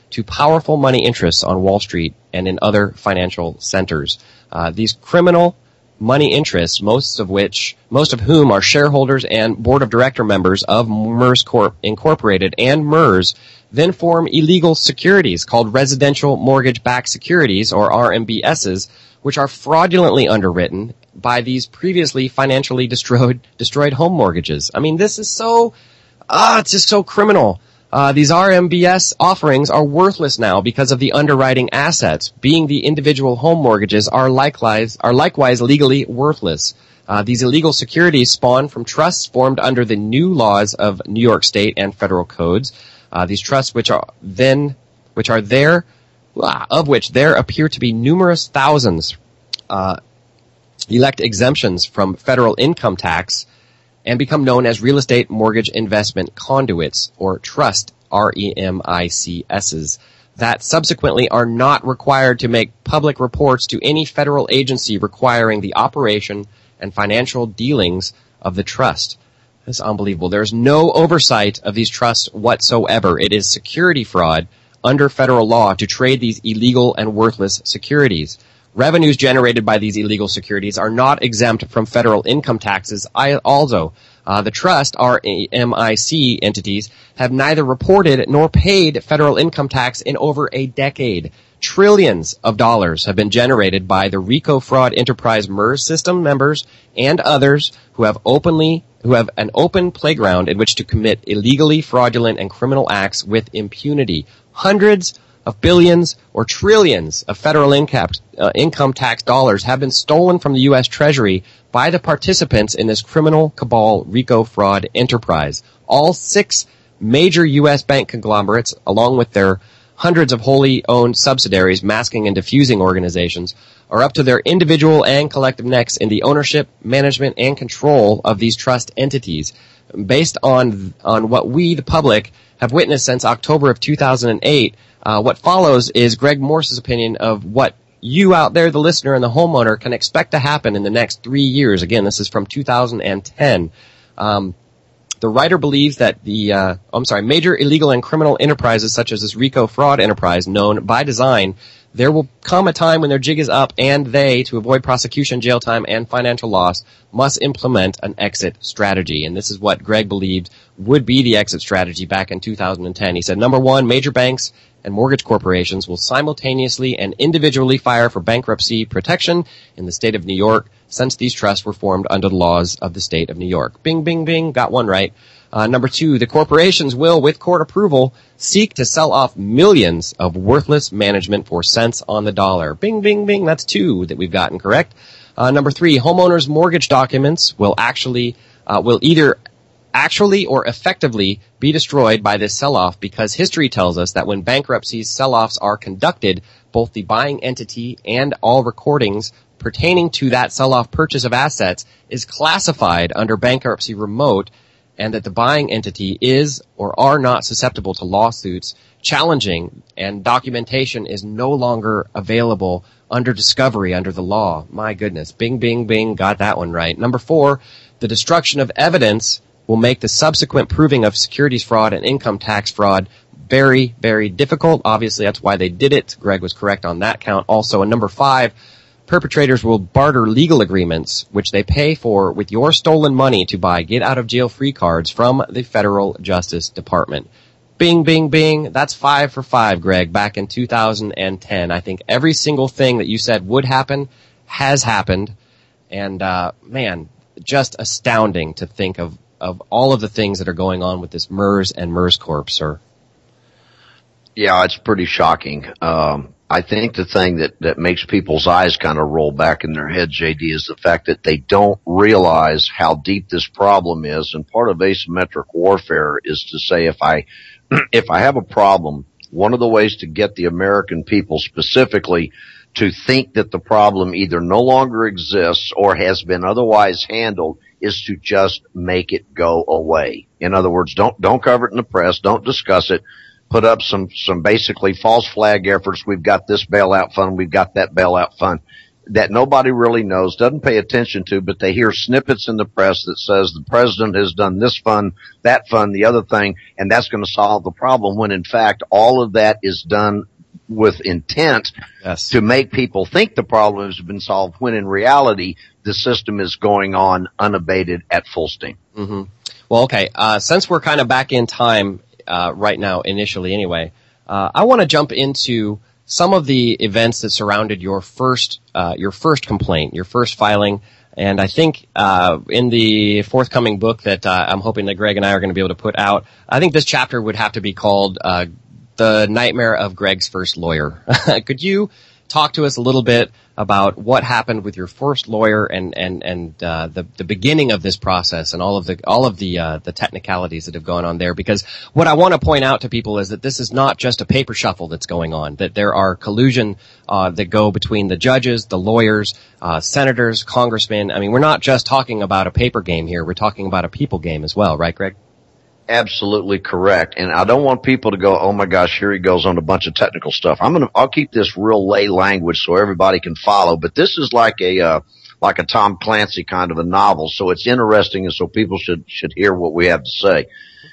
to powerful money interests on Wall Street and in other financial centers. These criminal money interests, most of whom are shareholders and board of director members of MERS Corp Incorporated and MERS, then form illegal securities called residential mortgage-backed securities, or RMBSs, which are fraudulently underwritten by these previously financially destroyed home mortgages. I mean, this is it's just so criminal. These RMBS offerings are worthless now because of the underwriting assets, being the individual home mortgages are likewise legally worthless. These illegal securities spawn from trusts formed under the new laws of New York State and federal codes. These trusts, which there appear to be numerous thousands, elect exemptions from federal income tax and become known as real estate mortgage investment conduits, or trust REMICSs, that subsequently are not required to make public reports to any federal agency requiring the operation and financial dealings of the trust. That's unbelievable. There's no oversight of these trusts whatsoever. It is security fraud under federal law to trade these illegal and worthless securities. Revenues generated by these illegal securities are not exempt from federal income taxes also. The trust, REMIC entities, have neither reported nor paid federal income tax in over a decade. Trillions of dollars have been generated by the RICO fraud enterprise MERS system members and others who have an open playground in which to commit illegally fraudulent and criminal acts with impunity. Hundreds of billions or trillions of federal income tax dollars have been stolen from the U.S. Treasury by the participants in this criminal cabal RICO fraud enterprise. All 6 major U.S. bank conglomerates, along with their hundreds of wholly owned subsidiaries, masking and diffusing organizations, are up to their individual and collective necks in the ownership, management, and control of these trust entities. Based on what we, the public, have witnessed since October of 2008, what follows is Greg Morse's opinion of what you out there, the listener and the homeowner, can expect to happen in the next 3 years. Again, this is from 2010. The writer believes that major illegal and criminal enterprises such as this RICO fraud enterprise, known by design, there will come a time when their jig is up and they, to avoid prosecution, jail time, and financial loss, must implement an exit strategy. And this is what Greg believed would be the exit strategy back in 2010. He said, number one, major banks and mortgage corporations will simultaneously and individually file for bankruptcy protection in the state of New York, since these trusts were formed under the laws of the state of New York. Bing, bing, bing, got one right. Number two, the corporations will, with court approval, seek to sell off millions of worthless management for cents on the dollar. Bing, bing, bing, that's 2 that we've gotten correct. Number 3, homeowners' mortgage documents will either actually or effectively be destroyed by this sell-off, because history tells us that when bankruptcies sell-offs are conducted, both the buying entity and all recordings pertaining to that sell-off purchase of assets is classified under bankruptcy remote, and that the buying entity is or are not susceptible to lawsuits challenging, and documentation is no longer available under discovery under the law. My goodness. Bing, bing, bing. Got that one right. Number 4, the destruction of evidence will make the subsequent proving of securities fraud and income tax fraud very, very difficult. Obviously, that's why they did it. Greg was correct on that count. Also, and number 5, perpetrators will barter legal agreements, which they pay for with your stolen money, to buy get-out-of-jail-free cards from the Federal Justice Department. Bing, bing, bing. That's 5 for 5, Greg, back in 2010. I think every single thing that you said would happen has happened. And, man, just astounding to think of all of the things that are going on with this MERS and MERS Corp, sir. Yeah, it's pretty shocking. I think the thing that makes people's eyes kind of roll back in their head, JD, is the fact that they don't realize how deep this problem is. And part of asymmetric warfare is to say, if I have a problem, one of the ways to get the American people specifically to think that the problem either no longer exists or has been otherwise handled is to just make it go away. In other words, don't cover it in the press, don't discuss it. Put up some basically false flag efforts. We've got this bailout fund. We've got that bailout fund. that nobody really knows, doesn't pay attention to, but they hear snippets in the press that says the president has done this fund, that fund, the other thing, and that's going to solve the problem, when in fact all of that is done with intent to make people think the problem has been solved, when in reality the system is going on unabated at full steam. Mm-hmm. Well, okay, since we're kind of back in time right now, initially anyway, I want to jump into some of the events that surrounded your first complaint, your first filing. And I think in the forthcoming book that I'm hoping that Greg and I are going to be able to put out, I think this chapter would have to be called The Nightmare of Greg's First Lawyer. Could you talk to us a little bit about what happened with your first lawyer and the beginning of this process and all of the technicalities that have gone on there? Because what I want to point out to people is that this is not just a paper shuffle that's going on, that there are collusion that go between the judges, the lawyers, senators, congressmen. I mean, we're not just talking about a paper game here. We're talking about a people game as well, right, Greg? Absolutely correct. And I don't want people to go, oh my gosh, here he goes on a bunch of technical stuff. I'll keep this real lay language so everybody can follow, but this is like a Tom Clancy kind of a novel. So it's interesting, and so people should hear what we have to say.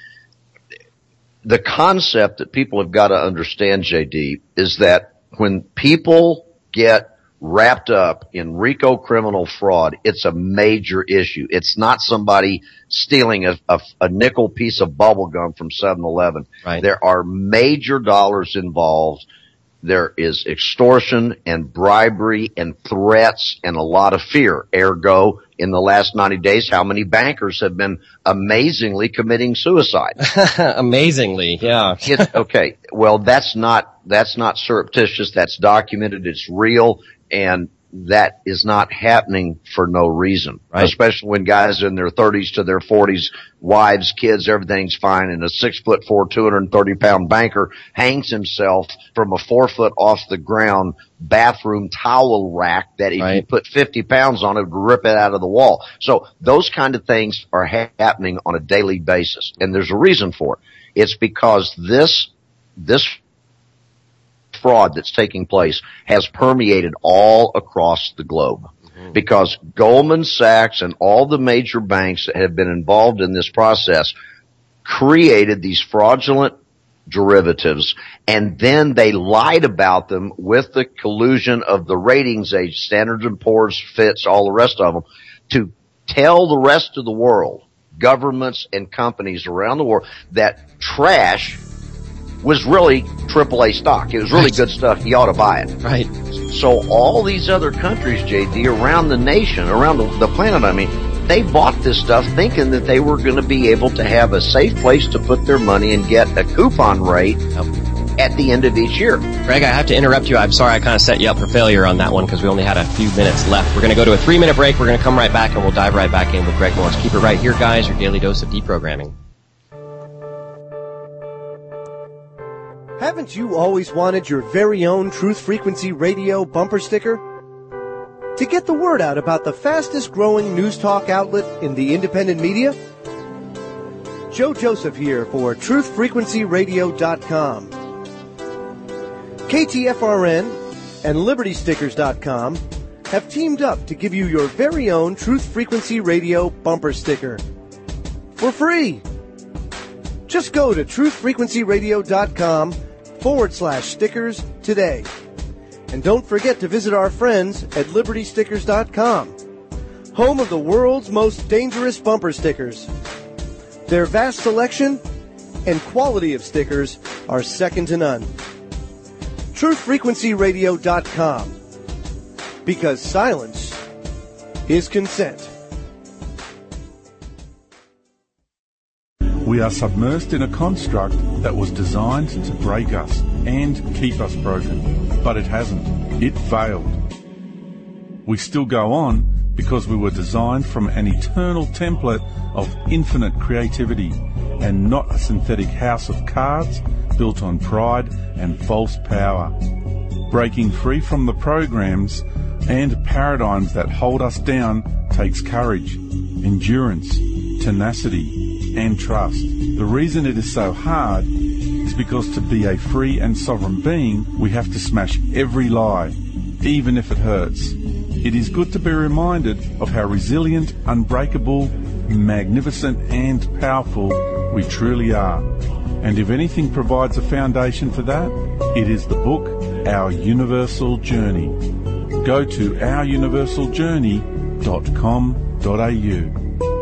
The concept that people have got to understand, JD, is that when people get wrapped up in RICO criminal fraud, it's a major issue. It's not somebody stealing a nickel piece of bubble gum from 7-Eleven. Right. There are major dollars involved. There is extortion and bribery and threats and a lot of fear. Ergo, in the last 90 days, how many bankers have been amazingly committing suicide? Amazingly, yeah. Okay. Well, that's not surreptitious. That's documented. It's real. And that is not happening for no reason, right? Especially when guys in their 30s to their 40s, wives, kids, everything's fine, and a 6'4", 230-pound banker hangs himself from a 4 foot off the ground bathroom towel rack that if you put 50 pounds on it, would rip it out of the wall. So those kind of things are happening on a daily basis, and there's a reason for it. It's because this fraud that's taking place has permeated all across the globe, because Goldman Sachs and all the major banks that have been involved in this process created these fraudulent derivatives, and then they lied about them with the collusion of the ratings age, Standard & Poor's, Fitch, all the rest of them, to tell the rest of the world, governments and companies around the world, that trash was really AAA stock. It was really good stuff. You ought to buy it. Right. So all these other countries, JD, around the nation, around the planet, I mean, they bought this stuff thinking that they were going to be able to have a safe place to put their money and get a coupon rate at the end of each year. Greg, I have to interrupt you. I'm sorry I kind of set you up for failure on that one because we only had a few minutes left. We're going to go to a 3-minute break. We're going to come right back and we'll dive right back in with Greg Morse. Keep it right here, guys. Your daily dose of deprogramming. Haven't you always wanted your very own Truth Frequency Radio bumper sticker? To get the word out about the fastest growing news talk outlet in the independent media? Joe Joseph here for TruthFrequencyRadio.com. KTFRN and LibertyStickers.com have teamed up to give you your very own Truth Frequency Radio bumper sticker for free. Just go to TruthFrequencyRadio.com/stickers today. And don't forget to visit our friends at LibertyStickers.com, home of the world's most dangerous bumper stickers. Their vast selection and quality of stickers are second to none. TruthFrequencyRadio.com, because silence is consent. We are submersed in a construct that was designed to break us and keep us broken, but it hasn't. It failed. We still go on because we were designed from an eternal template of infinite creativity and not a synthetic house of cards built on pride and false power. Breaking free from the programs and paradigms that hold us down takes courage, endurance, tenacity, and trust. The reason it is so hard is because to be a free and sovereign being, we have to smash every lie, even if it hurts. it is good to be reminded of how resilient, unbreakable, magnificent and powerful we truly are. And if anything provides a foundation for that, it is the book, Our Universal Journey. Go to ouruniversaljourney.com.au.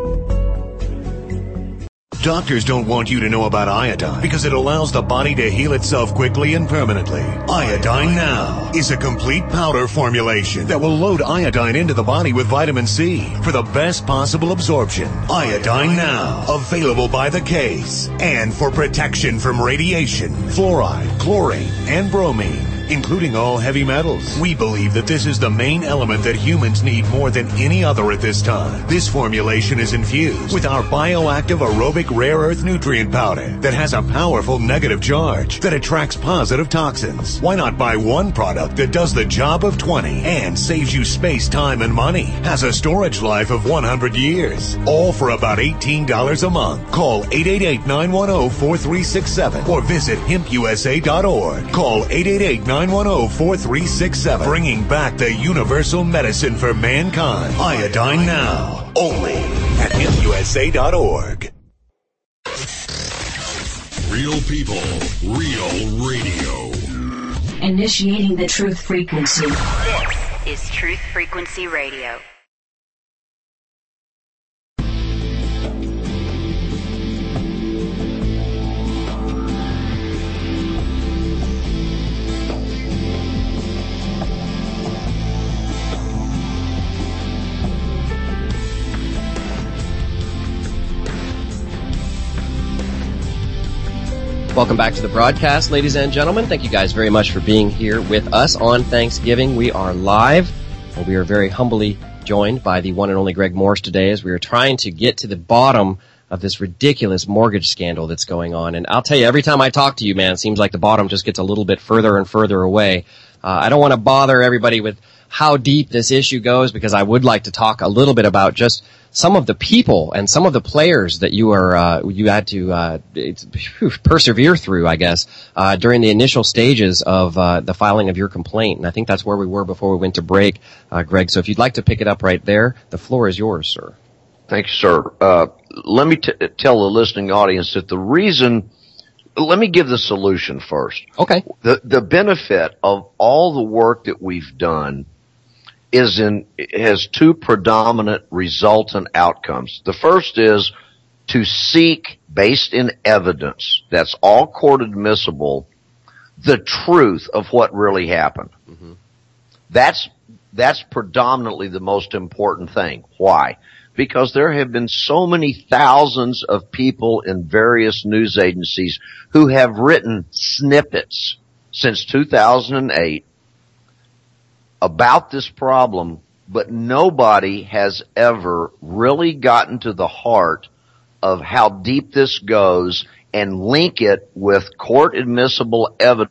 Doctors don't want you to know about iodine because it allows the body to heal itself quickly and permanently. Iodine Now is a complete powder formulation that will load iodine into the body with vitamin C for the best possible absorption. Iodine Now, available by the case and for protection from radiation, fluoride, chlorine, and bromine, including all heavy metals. We believe that this is the main element that humans need more than any other at this time. This formulation is infused with our bioactive aerobic rare earth nutrient powder that has a powerful negative charge that attracts positive toxins. Why not buy one product that does the job of 20 and saves you space, time, and money? Has a storage life of 100 years. All for about $18 a month. Call 888-910-4367 or visit hempusa.org. Call 888-910-4367. Bringing back the universal medicine for mankind. Iodine Now. Only at hempusa.org. Real people, real radio. Initiating the truth frequency. This is Truth Frequency Radio. Welcome back to the broadcast, ladies and gentlemen. Thank you guys very much for being here with us on Thanksgiving. We are live, and we are very humbly joined by the one and only Greg Morse today as we are trying to get to the bottom of this ridiculous mortgage scandal that's going on. And I'll tell you, every time I talk to you, man, it seems like the bottom just gets a little bit further and further away. I don't want to bother everybody with how deep this issue goes because I would like to talk a little bit about just some of the people and some of the players that you had to persevere through, I guess, during the initial stages of the filing of your complaint. And I think that's where we were before we went to break, Greg. So if you'd like to pick it up right there, the floor is yours, sir. Thank you, sir. Let me tell the listening audience that the reason. Let me give the solution first. Okay. The benefit of all the work that we've done has two predominant resultant outcomes. The first is to seek, based in evidence that's all court admissible, the truth of what really happened. Mm-hmm. That's predominantly the most important thing. Why? Because there have been so many thousands of people in various news agencies who have written snippets since 2008 about this problem, but nobody has ever really gotten to the heart of how deep this goes and link it with court admissible evidence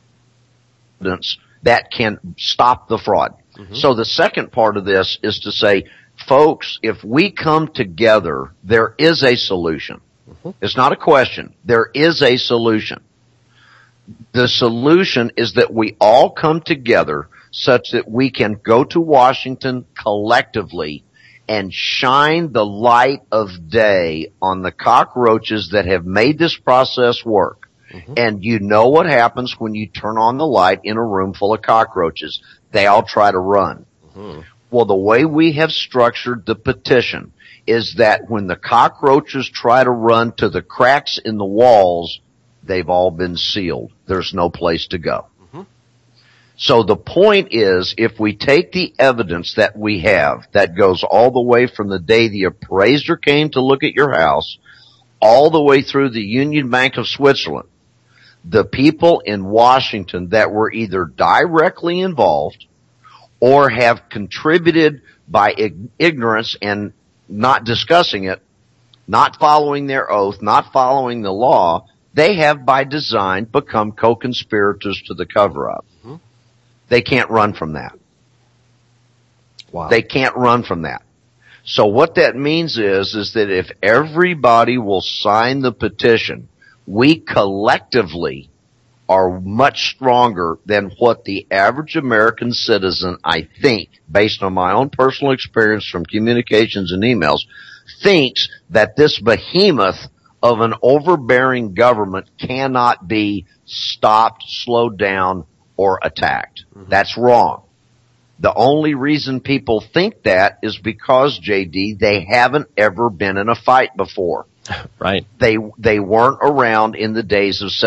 that can stop the fraud. Mm-hmm. So the second part of this is to say, folks, if we come together, there is a solution. Mm-hmm. It's not a question. There is a solution. The solution is that we all come together such that we can go to Washington collectively and shine the light of day on the cockroaches that have made this process work. Mm-hmm. And you know what happens when you turn on the light in a room full of cockroaches. They all try to run. Mm-hmm. Well, the way we have structured the petition is that when the cockroaches try to run to the cracks in the walls, they've all been sealed. There's no place to go. Mm-hmm. So the point is, if we take the evidence that we have, that goes all the way from the day the appraiser came to look at your house, all the way through the Union Bank of Switzerland, the people in Washington that were either directly involved or have contributed by ignorance and not discussing it, not following their oath, not following the law, they have by design become co-conspirators to the cover-up. Mm-hmm. They can't run from that. Wow. They can't run from that. So what that means is that if everybody will sign the petition, we collectively are much stronger than what the average American citizen, I think, based on my own personal experience from communications and emails, thinks that this behemoth of an overbearing government cannot be stopped, slowed down, or attacked. Mm-hmm. That's wrong. The only reason people think that is because, JD, they haven't ever been in a fight before. Right. They weren't around in the days of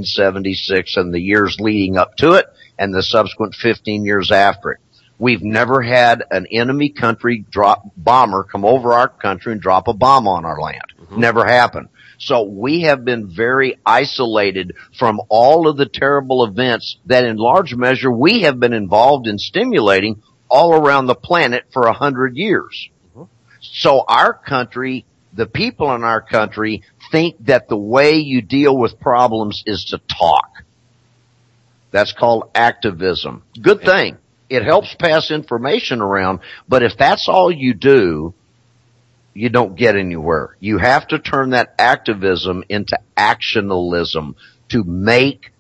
1776 and the years leading up to it and the subsequent 15 years after it. We've never had an enemy country bomber come over our country and drop a bomb on our land. Mm-hmm. Never happened. So we have been very isolated from all of the terrible events that in large measure we have been involved in stimulating all around the planet for 100 years. Mm-hmm. So our country, the people in our country, think that the way you deal with problems is to talk. That's called activism. Good thing. It helps pass information around, but if that's all you do, you don't get anywhere. You have to turn that activism into actionalism to make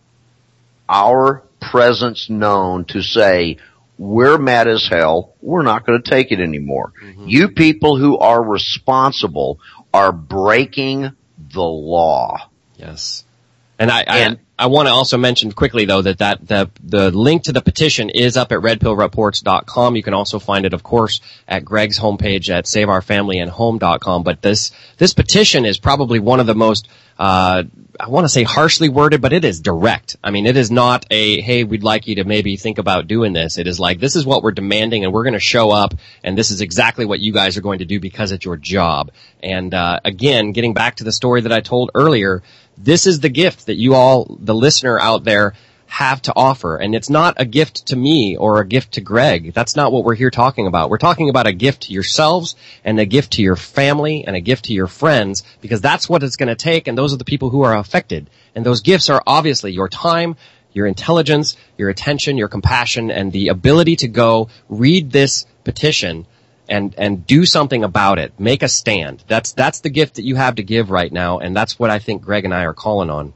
our presence known, to say, we're mad as hell, we're not going to take it anymore. Mm-hmm. You people who are responsible are breaking the law. Yes. And I want to also mention quickly, though, that the link to the petition is up at redpillreports.com. You can also find it, of course, at Greg's homepage at saveourfamilyandhome.com. But this petition is probably one of the most, I want to say harshly worded, but it is direct. I mean, it is not a, hey, we'd like you to maybe think about doing this. It is like, this is what we're demanding, and we're going to show up, and this is exactly what you guys are going to do because it's your job. And again, getting back to the story that I told earlier, this is the gift that you all, the listener out there, have to offer. And it's not a gift to me or a gift to Greg. That's not what we're here talking about. We're talking about a gift to yourselves and a gift to your family and a gift to your friends, because that's what it's going to take, and those are the people who are affected. And those gifts are obviously your time, your intelligence, your attention, your compassion, and the ability to go read this petition and do something about it. Make a stand. That's the gift that you have to give right now, and that's what I think Greg and I are calling on.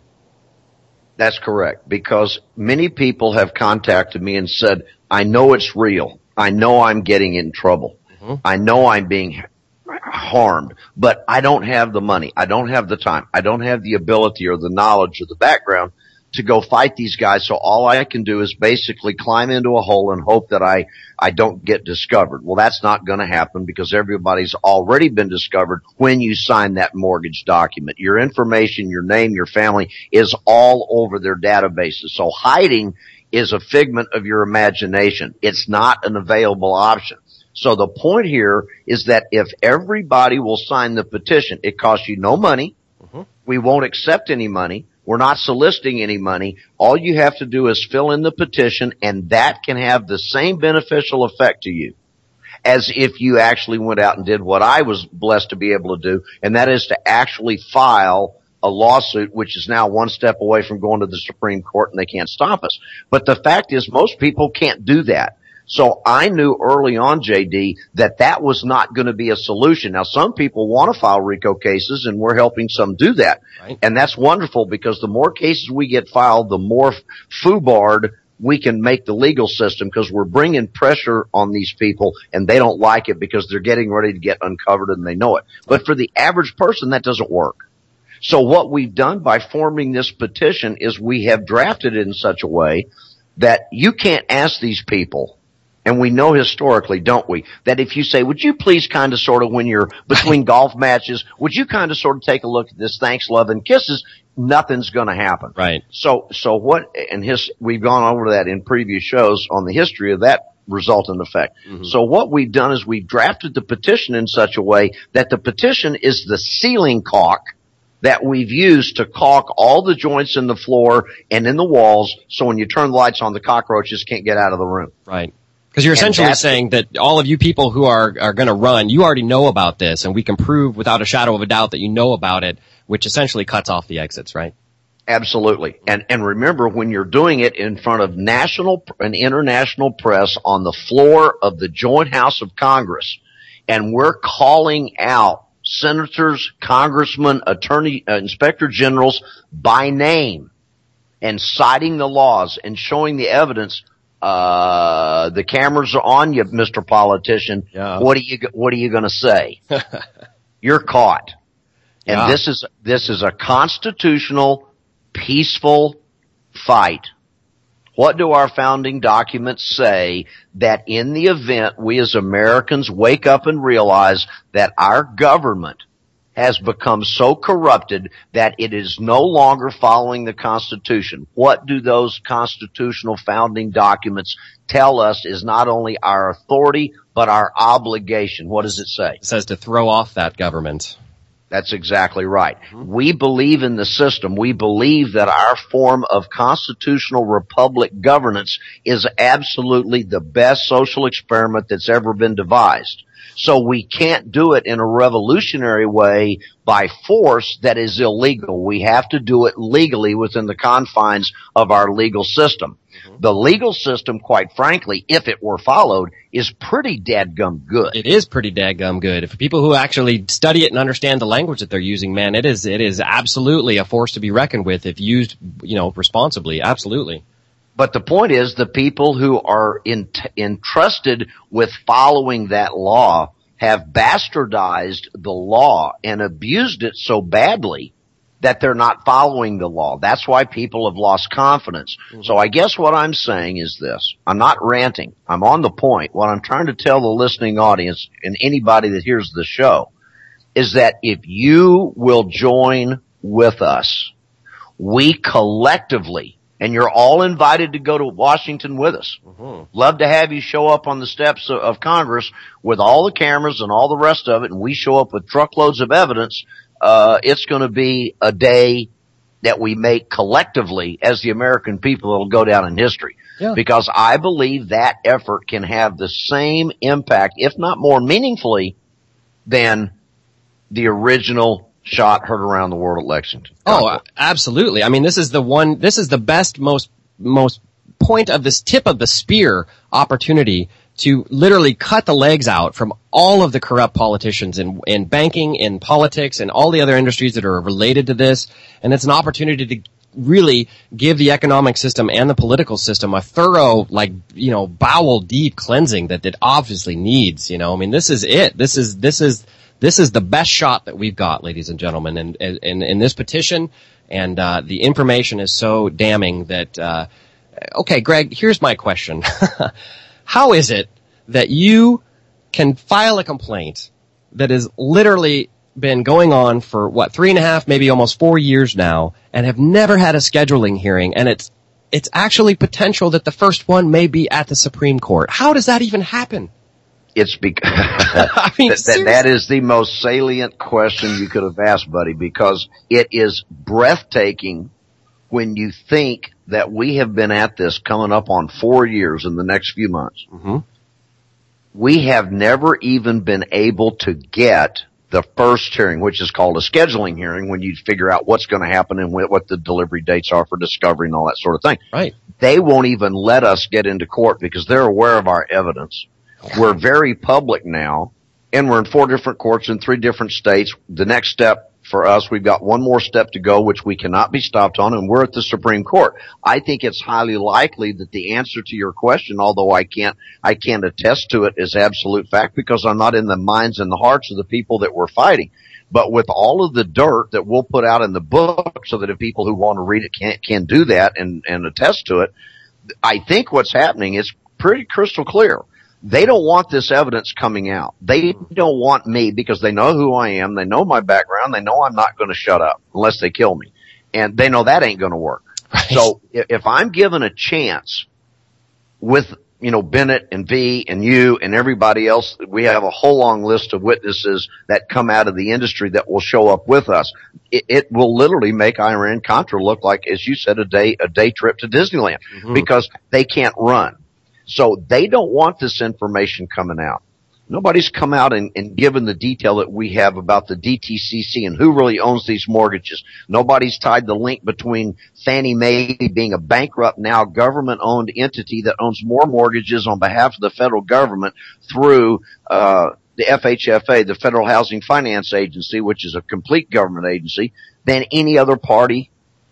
That's correct, because many people have contacted me and said, I know it's real. I know I'm getting in trouble. Mm-hmm. I know I'm being harmed, but I don't have the money. I don't have the time. I don't have the ability or the knowledge or the background to go fight these guys. So all I can do is basically climb into a hole and hope that I don't get discovered. Well, that's not going to happen, because everybody's already been discovered when you sign that mortgage document. Your information, your name, your family is all over their databases. So hiding is a figment of your imagination. It's not an available option. So the point here is that if everybody will sign the petition, it costs you no money. Mm-hmm. We won't accept any money. We're not soliciting any money. All you have to do is fill in the petition, and that can have the same beneficial effect to you as if you actually went out and did what I was blessed to be able to do, and that is to actually file a lawsuit, which is now one step away from going to the Supreme Court, and they can't stop us. But the fact is, most people can't do that. So I knew early on, JD, that was not going to be a solution. Now, some people want to file RICO cases, and we're helping some do that. Right. And that's wonderful, because the more cases we get filed, the more foobarred we can make the legal system, because we're bringing pressure on these people, and they don't like it because they're getting ready to get uncovered and they know it. But for the average person, that doesn't work. So what we've done by forming this petition is we have drafted it in such a way that you can't ask these people. And we know historically, don't we, that if you say, would you please kind of sort of, when you're between golf matches, would you kind of sort of take a look at this, thanks, love, and kisses, nothing's going to happen. Right. So what, and we've gone over that in previous shows on the history of that resultant effect. Mm-hmm. So what we've done is we've drafted the petition in such a way that the petition is the ceiling caulk that we've used to caulk all the joints in the floor and in the walls, so when you turn the lights on, the cockroaches can't get out of the room. Right. Because you're essentially saying that all of you people who are going to run, you already know about this, and we can prove without a shadow of a doubt that you know about it, which essentially cuts off the exits, right? Absolutely. And remember, when you're doing it in front of national and international press on the floor of the Joint House of Congress, and we're calling out senators, congressmen, inspector generals by name, and citing the laws and showing the evidence, the cameras are on you, Mr. Politician. Yeah. What are you going to say? You're caught. And Yeah. this is a constitutional, peaceful fight. What do our founding documents say? That in the event we as Americans wake up and realize that our government has become so corrupted that it is no longer following the Constitution. What do those constitutional founding documents tell us is not only our authority, but our obligation? What does it say? It says to throw off that government. That's exactly right. We believe in the system. We believe that our form of constitutional republic governance is absolutely the best social experiment that's ever been devised. So we can't do it in a revolutionary way by force that is illegal. We have to do it legally within the confines of our legal system. The legal system, quite frankly, if it were followed, is pretty dadgum good. It is pretty dadgum good. For people who actually study it and understand the language that they're using, man, it is absolutely a force to be reckoned with if used, responsibly. Absolutely. But the point is, the people who are entrusted with following that law have bastardized the law and abused it so badly that they're not following the law. That's why people have lost confidence. So I guess what I'm saying is this. I'm not ranting. I'm on the point. What I'm trying to tell the listening audience and anybody that hears the show is that if you will join with us, we collectively, and you're all invited to go to Washington with us. Love to have you show up on the steps of Congress with all the cameras and all the rest of it, and we show up with truckloads of evidence. It's going to be a day that we make collectively as the American people that'll go down in history. Yeah. Because I believe that effort can have the same impact, if not more meaningfully, than the original shot heard around the world at Lexington. Oh, absolutely. I mean, this is the best, most point of this tip of the spear opportunity to literally cut the legs out from all of the corrupt politicians in banking, in politics, and all the other industries that are related to this. And it's an opportunity to really give the economic system and the political system a thorough, bowel deep cleansing that it obviously needs. I mean, this is it. This is the best shot that we've got, ladies and gentlemen, in this petition. And the information is so damning that, okay, Greg, here's my question. How is it that you can file a complaint that has literally been going on for 3.5, maybe almost 4 years now, and have never had a scheduling hearing, and it's actually potential that the first one may be at the Supreme Court? How does that even happen? It's because that is the most salient question you could have asked, buddy, because it is breathtaking when you think that we have been at this coming up on 4 years in the next few months. Mm-hmm. We have never even been able to get the first hearing, which is called a scheduling hearing, when you figure out what's going to happen and what the delivery dates are for discovery and all that sort of thing. Right. They won't even let us get into court because they're aware of our evidence. We're very public now, and we're in 4 different courts in 3 different states. The next step for us, we've got one more step to go, which we cannot be stopped on, and we're at the Supreme Court. I think it's highly likely that the answer to your question, although I can't attest to it as absolute fact because I'm not in the minds and the hearts of the people that we're fighting. But with all of the dirt that we'll put out in the book so that if people who want to read it can do that and attest to it, I think what's happening is pretty crystal clear. They don't want this evidence coming out. They don't want me because they know who I am. They know my background. They know I'm not going to shut up unless they kill me. And they know that ain't going to work. Right. So if I'm given a chance with, Bennett and V and you and everybody else, we have a whole long list of witnesses that come out of the industry that will show up with us. It will literally make Iran-Contra look like, as you said, a day trip to Disneyland because they can't run. So they don't want this information coming out. Nobody's come out and given the detail that we have about the DTCC and who really owns these mortgages. Nobody's tied the link between Fannie Mae being a bankrupt now government-owned entity that owns more mortgages on behalf of the federal government through the FHFA, the Federal Housing Finance Agency, which is a complete government agency, than any other party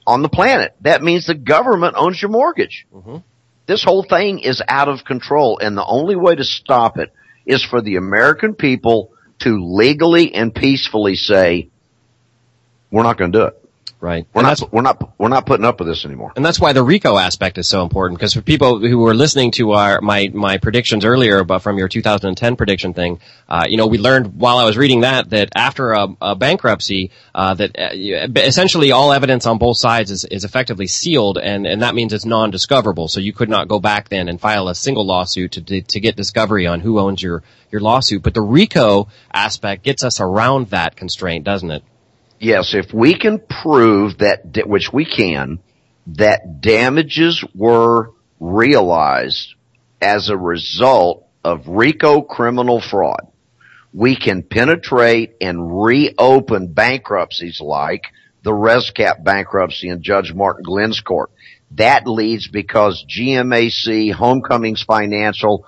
on the planet. That means the government owns your mortgage. Mm-hmm. This whole thing is out of control, and the only way to stop it is for the American people to legally and peacefully say, we're not going to do it. Right. We're not putting up with this anymore. And that's why the RICO aspect is so important, because for people who were listening to my predictions earlier about from your 2010 prediction thing, we learned while I was reading that after a bankruptcy, essentially all evidence on both sides is effectively sealed, and that means it's non-discoverable. So you could not go back then and file a single lawsuit to get discovery on who owns your lawsuit. But the RICO aspect gets us around that constraint, doesn't it? Yes, if we can prove that, which we can, that damages were realized as a result of RICO criminal fraud, we can penetrate and reopen bankruptcies like the ResCap bankruptcy in Judge Martin Glenn's court. That leads because GMAC, Homecomings Financial,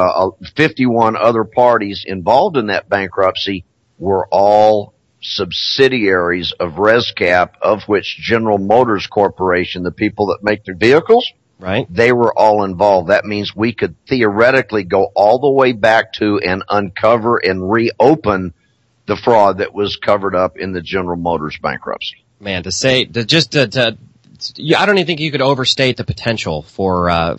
51 other parties involved in that bankruptcy were all subsidiaries of ResCap, of which General Motors Corporation, the people that make the vehicles, right, they were all involved. That means we could theoretically go all the way back to and uncover and reopen the fraud that was covered up in the General Motors bankruptcy. Man, I don't even think you could overstate the potential for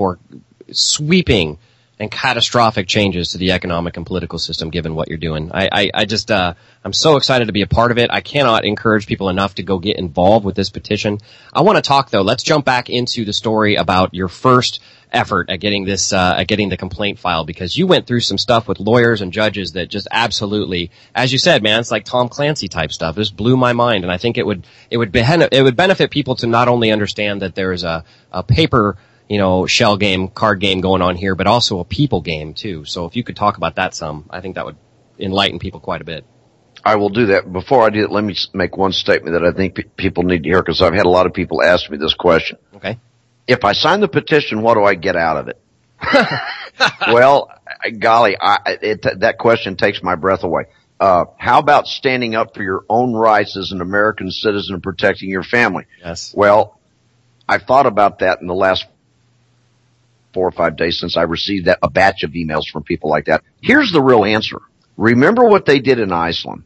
sweeping and catastrophic changes to the economic and political system, given what you're doing. I'm so excited to be a part of it. I cannot encourage people enough to go get involved with this petition. I want to talk, though. Let's jump back into the story about your first effort at getting this, getting the complaint filed, because you went through some stuff with lawyers and judges that just absolutely, as you said, man, it's like Tom Clancy type stuff. This blew my mind, and I think it would benefit people to not only understand that there is a paper, shell game, card game going on here, but also a people game too. So if you could talk about that some, I think that would enlighten people quite a bit. I will do that. Before I do that, let me make one statement that I think people need to hear, because I've had a lot of people ask me this question. Okay. If I sign the petition, what do I get out of it? Well, golly, that question takes my breath away. How about standing up for your own rights as an American citizen and protecting your family? Yes. Well, I've thought about that in the last 4 or 5 days since I received a batch of emails from people like that. Here's the real answer. Remember what they did in Iceland.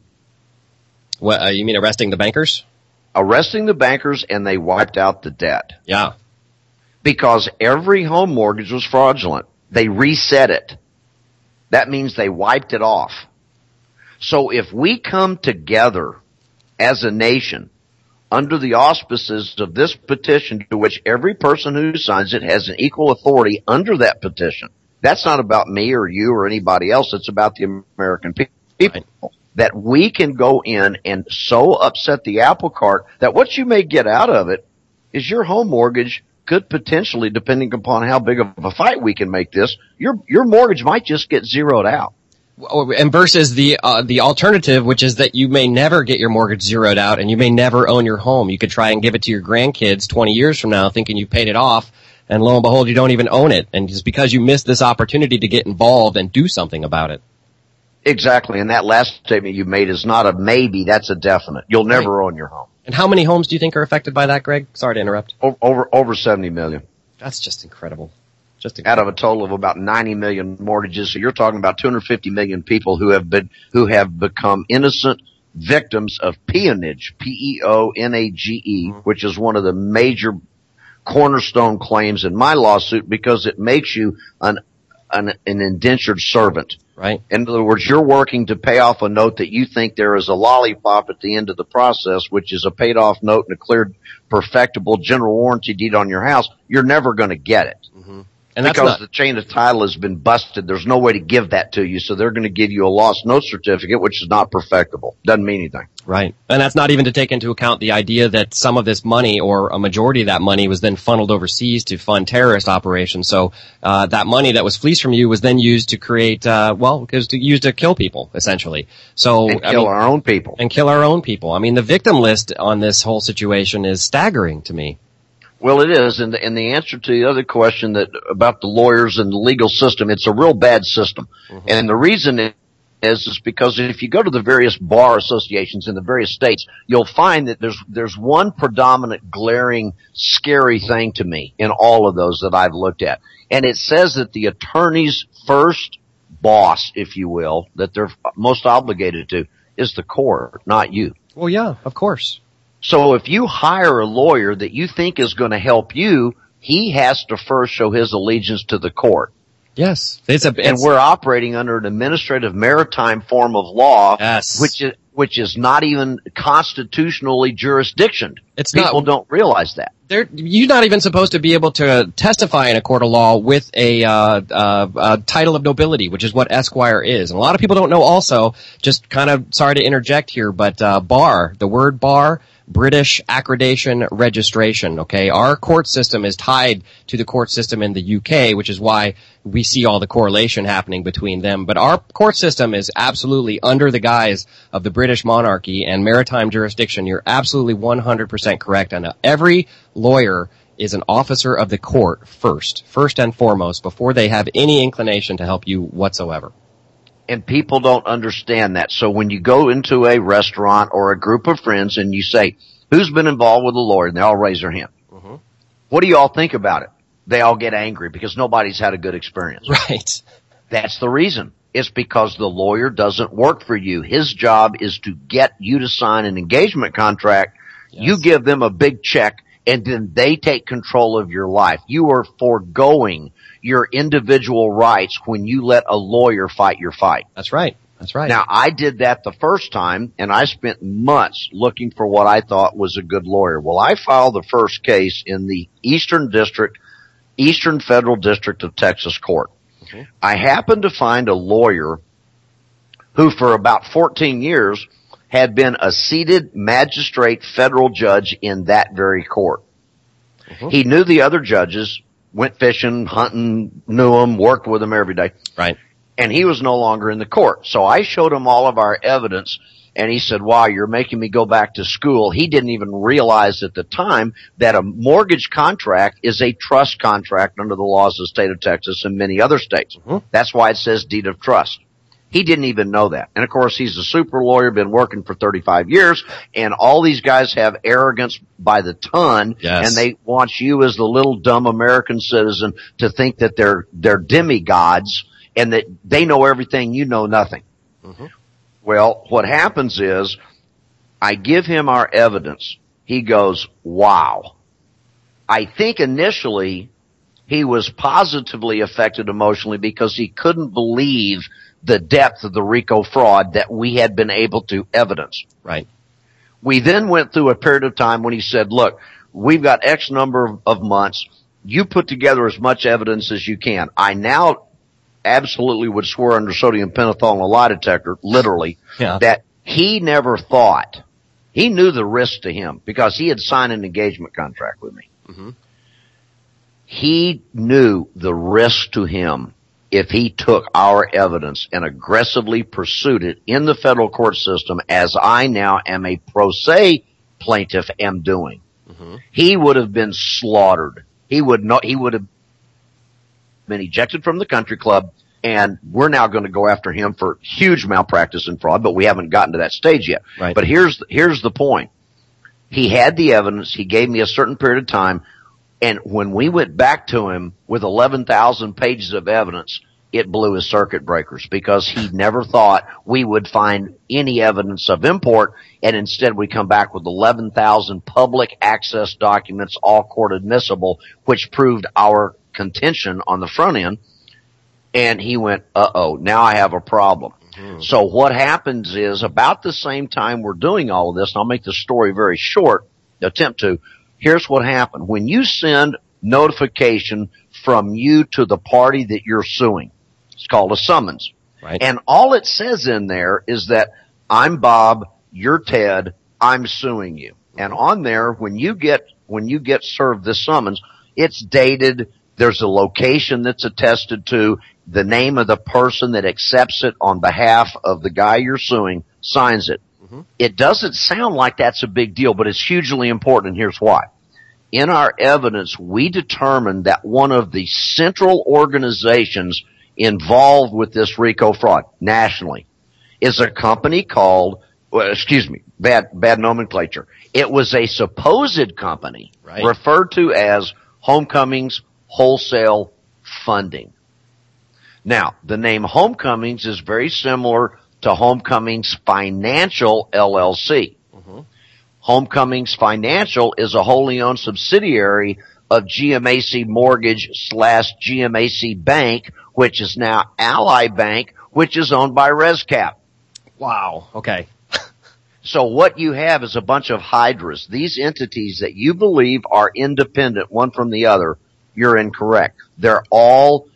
What, you mean arresting the bankers? Arresting the bankers, and they wiped out the debt. Yeah. Because every home mortgage was fraudulent. They reset it. That means they wiped it off. So if we come together as a nation under the auspices of this petition, to which every person who signs it has an equal authority under that petition. That's not about me or you or anybody else. It's about the American people. Right. That we can go in and so upset the apple cart that what you may get out of it is your home mortgage could potentially, depending upon how big of a fight we can make this, your mortgage might just get zeroed out. And versus the alternative, which is that you may never get your mortgage zeroed out and you may never own your home. You could try and give it to your grandkids 20 years from now thinking you paid it off, and lo and behold, you don't even own it. And just because you missed this opportunity to get involved and do something about it. Exactly. And that last statement you made is not a maybe, that's a definite. You'll never own your home. And how many homes do you think are affected by that, Greg? Sorry to interrupt. Over 70 million. That's just incredible. Out of a total of about 90 million mortgages. So you're talking about 250 million people who have become innocent victims of peonage, P-E-O-N-A-G-E, which is one of the major cornerstone claims in my lawsuit, because it makes you an indentured servant. Right. In other words, you're working to pay off a note that you think there is a lollipop at the end of the process, which is a paid off note and a cleared, perfectible general warranty deed on your house. You're never going to get it. Mm-hmm. And because the chain of title has been busted, there's no way to give that to you, so they're going to give you a lost note certificate, which is not perfectible. Doesn't mean anything. Right. And that's not even to take into account the idea that some of this money, or a majority of that money, was then funneled overseas to fund terrorist operations. So that money that was fleeced from you was then used to create, used to kill people, essentially. So our own people. And kill our own people. I mean, the victim list on this whole situation is staggering to me. Well, it is, and the answer to the other question that about the lawyers and the legal system, it's a real bad system. Mm-hmm. And the reason is because if you go to the various bar associations in the various states, you'll find that there's one predominant glaring, scary thing to me in all of those that I've looked at. And it says that the attorney's first boss, if you will, that they're most obligated to is the court, not you. Well, yeah, of course. So if you hire a lawyer that you think is going to help you, he has to first show his allegiance to the court. Yes. And we're operating under an administrative maritime form of law, yes, which is not even constitutionally jurisdictioned. People don't realize that. You're not even supposed to be able to testify in a court of law with a title of nobility, which is what Esquire is. And a lot of people don't know also, just kind of sorry to interject here, but bar, the word bar, British accreditation registration, okay? Our court system is tied to the court system in the UK, which is why we see all the correlation happening between them. But our court system is absolutely under the guise of the British monarchy and maritime jurisdiction. You're absolutely 100% correct. And every lawyer is an officer of the court first and foremost, before they have any inclination to help you whatsoever. And people don't understand that. So when you go into a restaurant or a group of friends and you say, who's been involved with a lawyer? And they all raise their hand. Mm-hmm. What do you all think about it? They all get angry because nobody's had a good experience. Right. That's the reason. It's because the lawyer doesn't work for you. His job is to get you to sign an engagement contract. Yes. You give them a big check and then they take control of your life. You are foregoing your individual rights when you let a lawyer fight your fight. That's right. That's right. Now, I did that the first time, and I spent months looking for what I thought was a good lawyer. Well, I filed the first case in the Eastern Federal District of Texas Court. Mm-hmm. I happened to find a lawyer who for about 14 years had been a seated magistrate federal judge in that very court. Mm-hmm. He knew the other judges, went fishing, hunting, knew them, worked with them every day. Right. And he was no longer in the court. So I showed him all of our evidence, and he said, wow, you're making me go back to school. He didn't even realize at the time that a mortgage contract is a trust contract under the laws of the state of Texas and many other states. Mm-hmm. That's why it says deed of trust. He didn't even know that. And of course, he's a super lawyer, been working for 35 years, and all these guys have arrogance by the ton, yes, and they want you as the little dumb American citizen to think that they're demigods and that they know everything, you know nothing. Mm-hmm. Well, what happens is I give him our evidence. He goes, wow. I think initially he was positively affected emotionally because he couldn't believe the depth of the RICO fraud that we had been able to evidence. Right. We then went through a period of time when he said, look, we've got X number of months. You put together as much evidence as you can. I now absolutely would swear under sodium pentothal and a lie detector, literally, that he never thought. He knew the risk to him because he had signed an engagement contract with me. Mm-hmm. He knew the risk to him if he took our evidence and aggressively pursued it in the federal court system, as I now am a pro se plaintiff am doing. Mm-hmm. He would have been slaughtered. He would have been ejected from the country club, and we're now going to go after him for huge malpractice and fraud, but we haven't gotten to that stage yet. Right. But here's the point. He had the evidence. He gave me a certain period of time. And when we went back to him with 11,000 pages of evidence, it blew his circuit breakers because he never thought we would find any evidence of import, and instead we come back with 11,000 public access documents, all court admissible, which proved our contention on the front end. And he went, uh-oh, now I have a problem. Mm-hmm. So what happens is about the same time we're doing all of this, and I'll make the story very short, here's what happened. When you send notification from you to the party that you're suing, it's called a summons. Right. And all it says in there is that I'm Bob, you're Ted, I'm suing you. And on there, when you get served this summons, it's dated, there's a location that's attested to, the name of the person that accepts it on behalf of the guy you're suing signs it. Mm-hmm. It doesn't sound like that's a big deal, but it's hugely important, and here's why. In our evidence, we determined that one of the central organizations involved with this RICO fraud nationally is a company called, bad nomenclature. It was a supposed company referred to as Homecomings Wholesale Funding. Now, the name Homecomings is very similar to Homecomings Financial LLC. Mm-hmm. Homecomings Financial is a wholly owned subsidiary of GMAC Mortgage / GMAC Bank, which is now Ally Bank, which is owned by ResCap. Wow. Okay. So what you have is a bunch of hydras. These entities that you believe are independent one from the other, you're incorrect. They're all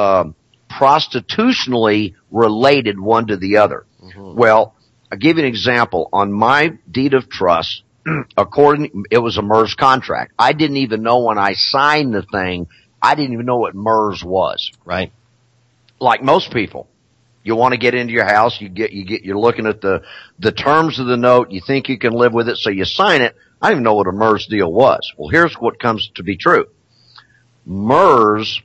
prostitutionally related one to the other. Mm-hmm. Well, I'll give you an example. On my deed of trust, it was a MERS contract. I didn't even know when I signed the thing, I didn't even know what MERS was. Right. Like most people. You want to get into your house, you're looking at the terms of the note, you think you can live with it, so you sign it. I didn't even know what a MERS deal was. Well, here's what comes to be true. MERS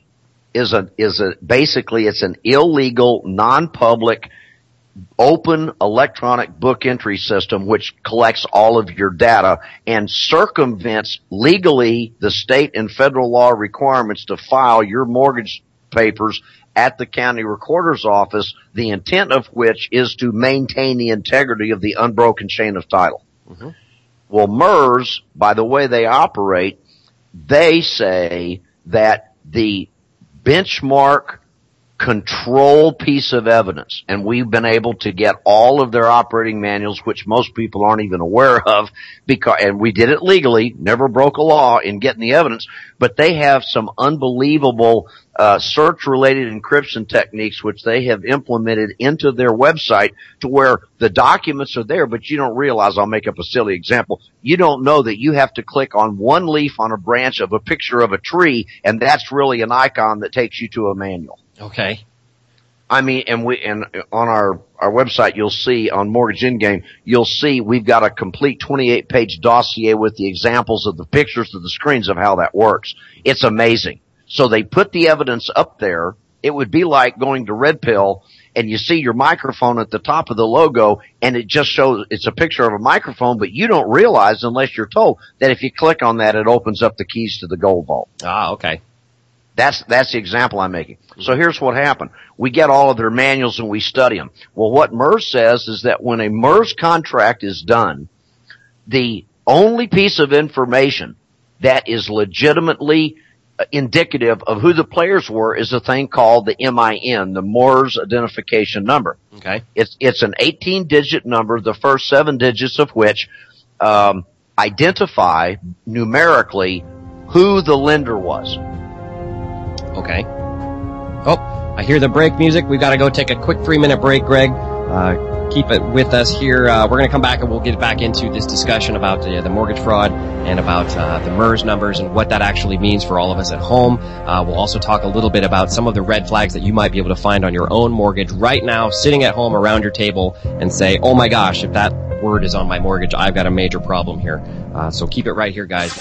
basically it's an illegal, non-public, open electronic book entry system which collects all of your data and circumvents legally the state and federal law requirements to file your mortgage papers at the county recorder's office, the intent of which is to maintain the integrity of the unbroken chain of title. Mm-hmm. Well, MERS, by the way they operate, they say that the benchmark control piece of evidence, and we've been able to get all of their operating manuals, which most people aren't even aware of, and we did it legally, never broke a law in getting the evidence, but they have some unbelievable search-related encryption techniques which they have implemented into their website to where the documents are there, but you don't realize, I'll make up a silly example, you don't know that you have to click on one leaf on a branch of a picture of a tree, and that's really an icon that takes you to a manual. Okay. I mean, and on our website, you'll see on Mortgage Endgame, you'll see we've got a complete 28-page dossier with the examples of the pictures of the screens of how that works. It's amazing. So they put the evidence up there. It would be like going to Red Pill and you see your microphone at the top of the logo and it just shows it's a picture of a microphone, but you don't realize unless you're told that if you click on that, it opens up the keys to the gold vault. Ah, okay. That's the example I'm making. So here's what happened. We get all of their manuals and we study them. Well, what MERS says is that when a MERS contract is done, the only piece of information that is legitimately indicative of who the players were is a thing called the MIN, the MERS identification number. Okay. It's an 18-digit number, the first 7 digits of which identify numerically who the lender was. Okay. Oh, I hear the break music. We've got to go take a quick 3-minute break, Greg. Keep it with us here. We're going to come back and we'll get back into this discussion about the mortgage fraud and about the MERS numbers and what that actually means for all of us at home. We'll also talk a little bit about some of the red flags that you might be able to find on your own mortgage right now, sitting at home around your table and say, oh my gosh, if that word is on my mortgage, I've got a major problem here. So keep it right here, guys.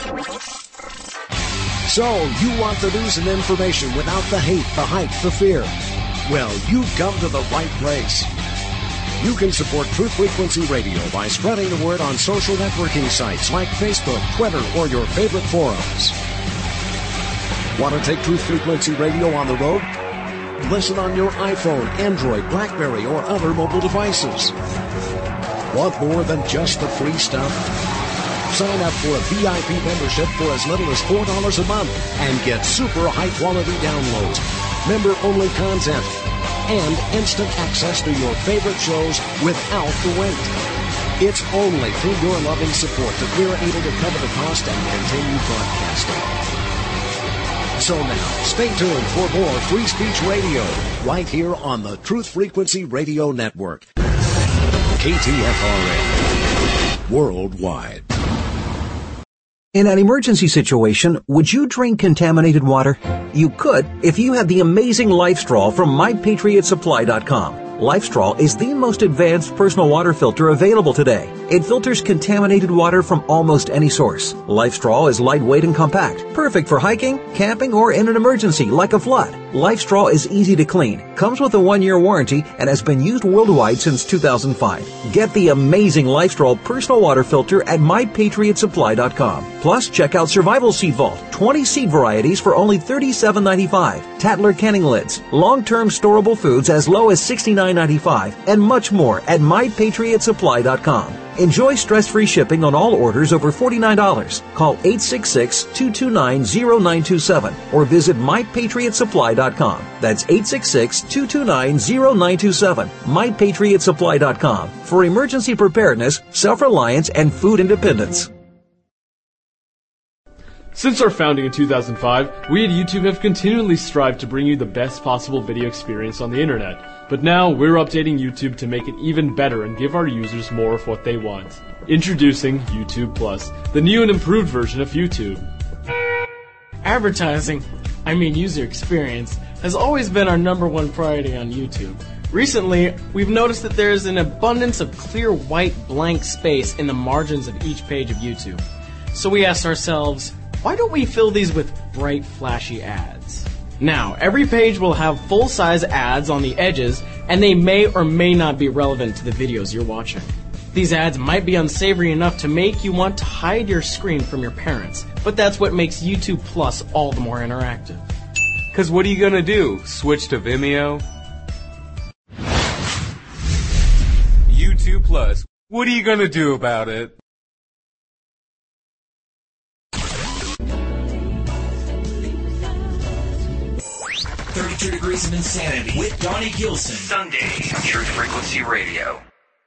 So, you want the news and information without the hate, the hype, the fear? Well, you've come to the right place. You can support Truth Frequency Radio by spreading the word on social networking sites like Facebook, Twitter, or your favorite forums. Want to take Truth Frequency Radio on the road? Listen on your iPhone, Android, BlackBerry, or other mobile devices. Want more than just the free stuff? Sign up for a VIP membership for as little as $4 a month and get super high-quality downloads, member-only content, and instant access to your favorite shows without the wait. It's only through your loving support that we're able to cover the cost and continue broadcasting. So now, stay tuned for more Free Speech Radio right here on the Truth Frequency Radio Network. KTFRA. Worldwide. In an emergency situation, would you drink contaminated water? You could if you had the amazing LifeStraw from MyPatriotSupply.com. LifeStraw is the most advanced personal water filter available today. It filters contaminated water from almost any source. LifeStraw is lightweight and compact, perfect for hiking, camping, or in an emergency like a flood. LifeStraw is easy to clean, comes with a 1-year warranty, and has been used worldwide since 2005. Get the amazing LifeStraw personal water filter at MyPatriotSupply.com. Plus, check out Survival Seed Vault, 20 seed varieties for only $37.95. Tatler canning lids, long-term storable foods as low as $69.95, and much more at MyPatriotSupply.com. Enjoy stress-free shipping on all orders over $49. Call 866-229-0927 or visit MyPatriotSupply.com. That's 866-229-0927. MyPatriotSupply.com for emergency preparedness, self-reliance, and food independence. Since our founding in 2005, we at YouTube have continually strived to bring you the best possible video experience on the internet. But now we're updating YouTube to make it even better and give our users more of what they want. Introducing YouTube Plus, the new and improved version of YouTube. Advertising, user experience, has always been our #1 priority on YouTube. Recently, we've noticed that there is an abundance of clear white blank space in the margins of each page of YouTube. So we asked ourselves, why don't we fill these with bright, flashy ads? Now, every page will have full-size ads on the edges, and they may or may not be relevant to the videos you're watching. These ads might be unsavory enough to make you want to hide your screen from your parents, but that's what makes YouTube Plus all the more interactive. 'Cause what are you gonna do? Switch to Vimeo? YouTube Plus. What are you gonna do about it? 32 Degrees of Insanity with Donnie Gilson. Sunday on Truth Frequency Radio.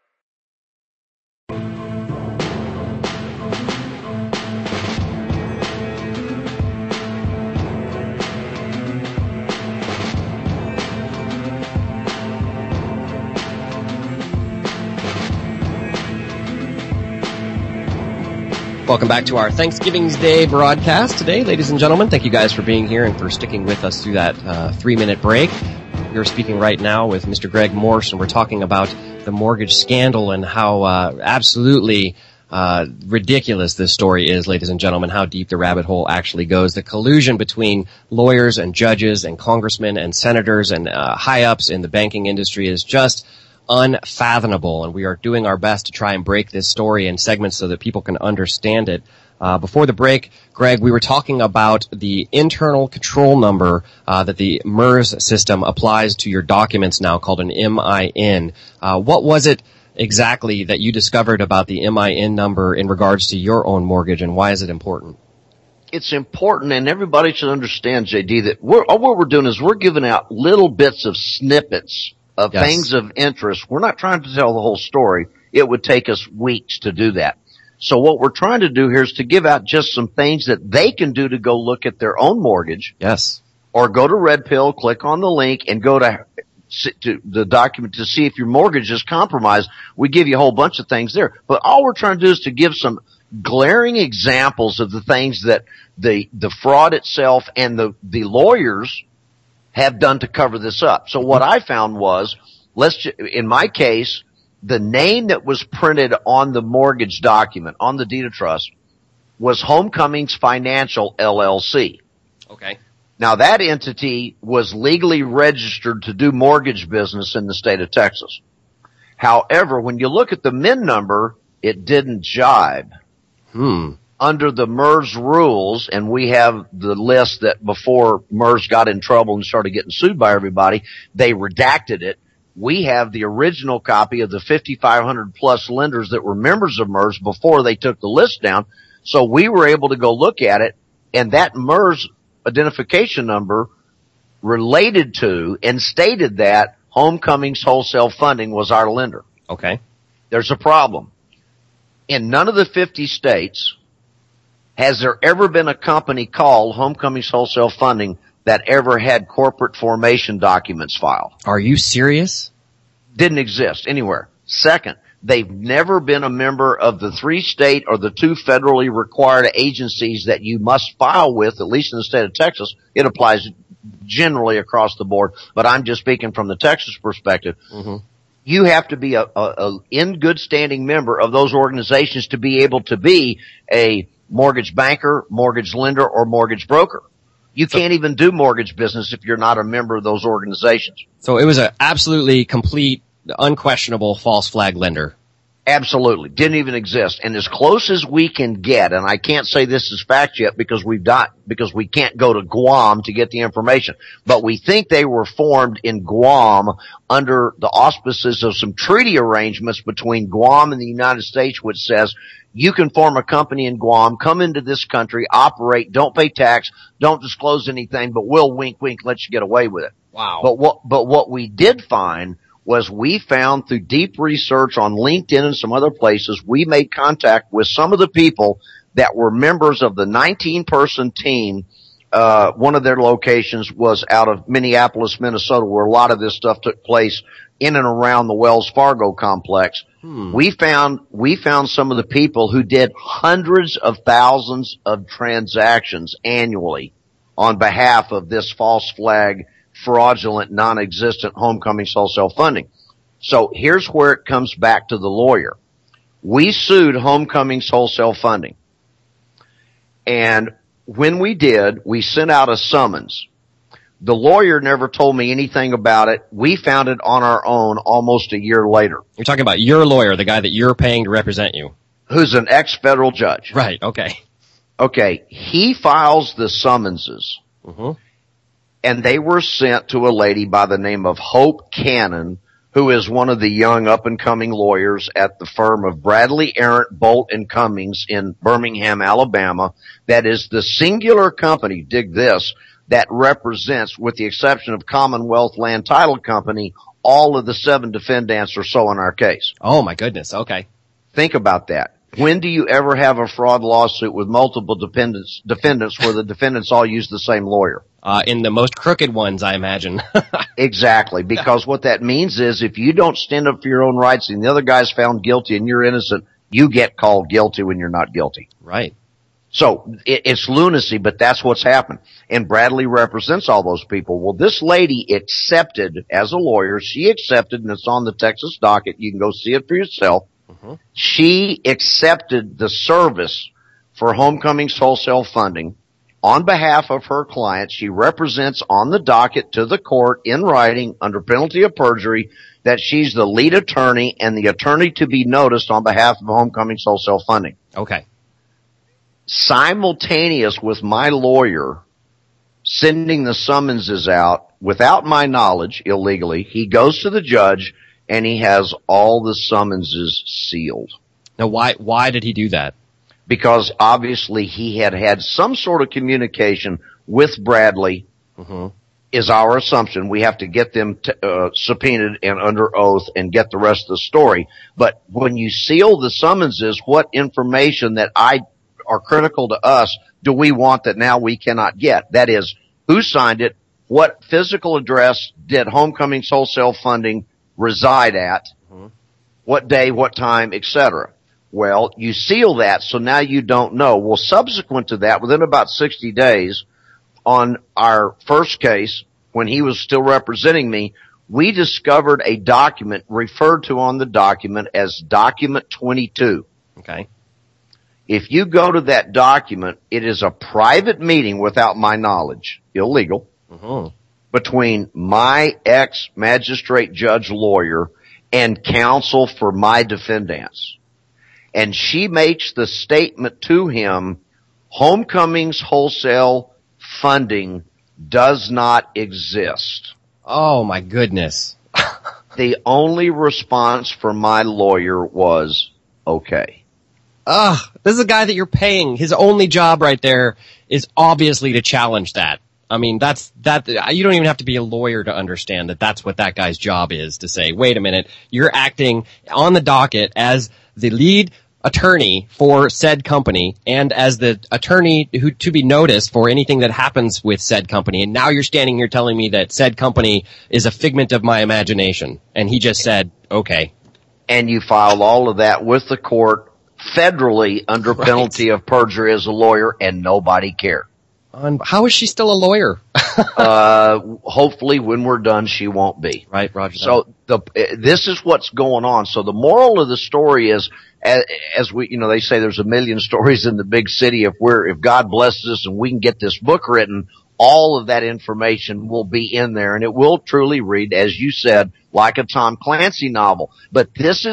Welcome back to our Thanksgiving Day broadcast today, ladies and gentlemen. Thank you guys for being here and for sticking with us through that 3-minute break. We're speaking right now with Mr. Greg Morse, and we're talking about the mortgage scandal and how absolutely ridiculous this story is, ladies and gentlemen, how deep the rabbit hole actually goes. The collusion between lawyers and judges and congressmen and senators and high-ups in the banking industry is just unfathomable, and we are doing our best to try and break this story in segments so that people can understand it. Before the break, Greg, we were talking about the internal control number that the MERS system applies to your documents now, called an MIN. What was it exactly that you discovered about the MIN number in regards to your own mortgage, and why is it important? It's important, and everybody should understand, JD, that what we're doing is we're giving out little bits of snippets of things of interest. We're not trying to tell the whole story. It would take us weeks to do that. So what we're trying to do here is to give out just some things that they can do to go look at their own mortgage. Yes. Or go to Red Pill, click on the link, and go to the document to see if your mortgage is compromised. We give you a whole bunch of things there. But all we're trying to do is to give some glaring examples of the things that the fraud itself and the lawyers have done to cover this up. So what I found was, in my case, the name that was printed on the mortgage document, on the deed of trust, was Homecomings Financial LLC. Okay. Now that entity was legally registered to do mortgage business in the state of Texas. However, when you look at the MIN number, it didn't jibe. Under the MERS rules, and we have the list that before MERS got in trouble and started getting sued by everybody, they redacted it. We have the original copy of the 5,500 plus lenders that were members of MERS before they took the list down. So we were able to go look at it, and that MERS identification number related to and stated that Homecomings Wholesale Funding was our lender. Okay. There's a problem. In none of the 50 states has there ever been a company called Homecomings Wholesale Funding that ever had corporate formation documents filed. Are you serious? Didn't exist anywhere. Second, they've never been a member of the 3 state or the 2 federally required agencies that you must file with, at least in the state of Texas. It applies generally across the board, but I'm just speaking from the Texas perspective. Mm-hmm. You have to be a in good standing member of those organizations to be able to be a mortgage banker, mortgage lender, or mortgage broker. You can't even do mortgage business if you're not a member of those organizations. So it was an absolutely complete, unquestionable false flag lender. Absolutely. Didn't even exist. And as close as we can get, and I can't say this is fact yet because we can't go to Guam to get the information, but we think they were formed in Guam under the auspices of some treaty arrangements between Guam and the United States, which says you can form a company in Guam, come into this country, operate, don't pay tax, don't disclose anything, but we'll wink, wink, let you get away with it. Wow. But what we did find was we found through deep research on LinkedIn and some other places, we made contact with some of the people that were members of the 19-person team. One of their locations was out of Minneapolis, Minnesota, where a lot of this stuff took place in and around the Wells Fargo complex. We found some of the people who did hundreds of thousands of transactions annually on behalf of this false flag, fraudulent, non-existent Homecoming wholesale funding. So here's where it comes back to the lawyer. We sued Homecoming's wholesale funding. And when we did, we sent out a summons. The lawyer never told me anything about it. We found it on our own almost a year later. You're talking about your lawyer, the guy that you're paying to represent you. Who's an ex-federal judge. Right, okay. Okay, he files the summonses. And they were sent to a lady by the name of Hope Cannon, who is one of the young up-and-coming lawyers at the firm of Bradley, Arent, Bolt & Cummings in Birmingham, Alabama. That is the singular company, dig this, that represents, with the exception of Commonwealth Land Title Company, all of the 7 defendants or so in our case. Oh, my goodness. Okay. Think about that. When do you ever have a fraud lawsuit with multiple defendants where the defendants all use the same lawyer? In the most crooked ones, I imagine. Exactly, because what that means is if you don't stand up for your own rights and the other guy's found guilty and you're innocent, you get called guilty when you're not guilty. Right. So it's lunacy, but that's what's happened. And Bradley represents all those people. Well, this lady accepted as a lawyer, she accepted, and it's on the Texas docket. You can go see it for yourself. She accepted the service for Homecoming's wholesale funding on behalf of her client. She represents on the docket to the court in writing under penalty of perjury that she's the lead attorney and the attorney to be noticed on behalf of Homecoming's wholesale funding. Okay. Simultaneous with my lawyer sending the summonses out without my knowledge illegally, he goes to the judge and he has all the summonses sealed. Now, why did he do that? Because obviously he had some sort of communication with Bradley, is our assumption. We have to get them subpoenaed and under oath and get the rest of the story. But when you seal the summonses, what information that are critical to us do we want that now we cannot get? That is, who signed it? What physical address did Homecoming's wholesale funding reside at? What day, what time, etc. Well, you seal that, so now you don't know. Well, subsequent to that, within about 60 days, on our first case, when he was still representing me, we discovered a document referred to on the document as Document 22. Okay. If you go to that document, it is a private meeting without my knowledge, illegal, between my ex-magistrate judge lawyer and counsel for my defendants. And she makes the statement to him, Homecoming's wholesale funding does not exist. Oh my goodness. The only response from my lawyer was, okay. This is a guy that you're paying. His only job right there is obviously to challenge that. I mean, you don't even have to be a lawyer to understand that that's what that guy's job is, to say, wait a minute, you're acting on the docket as the lead attorney for said company and as the attorney who to be noticed for anything that happens with said company. And now you're standing here telling me that said company is a figment of my imagination. And he just said, okay. And you filed all of that with the court federally under penalty of perjury as a lawyer, and nobody cared. How is she still a lawyer? Hopefully when we're done, she won't be. Right, Roger. So this is what's going on. So the moral of the story is, as we, they say there's a million stories in the big city. If God blesses us and we can get this book written, all of that information will be in there, and it will truly read, as you said, like a Tom Clancy novel. But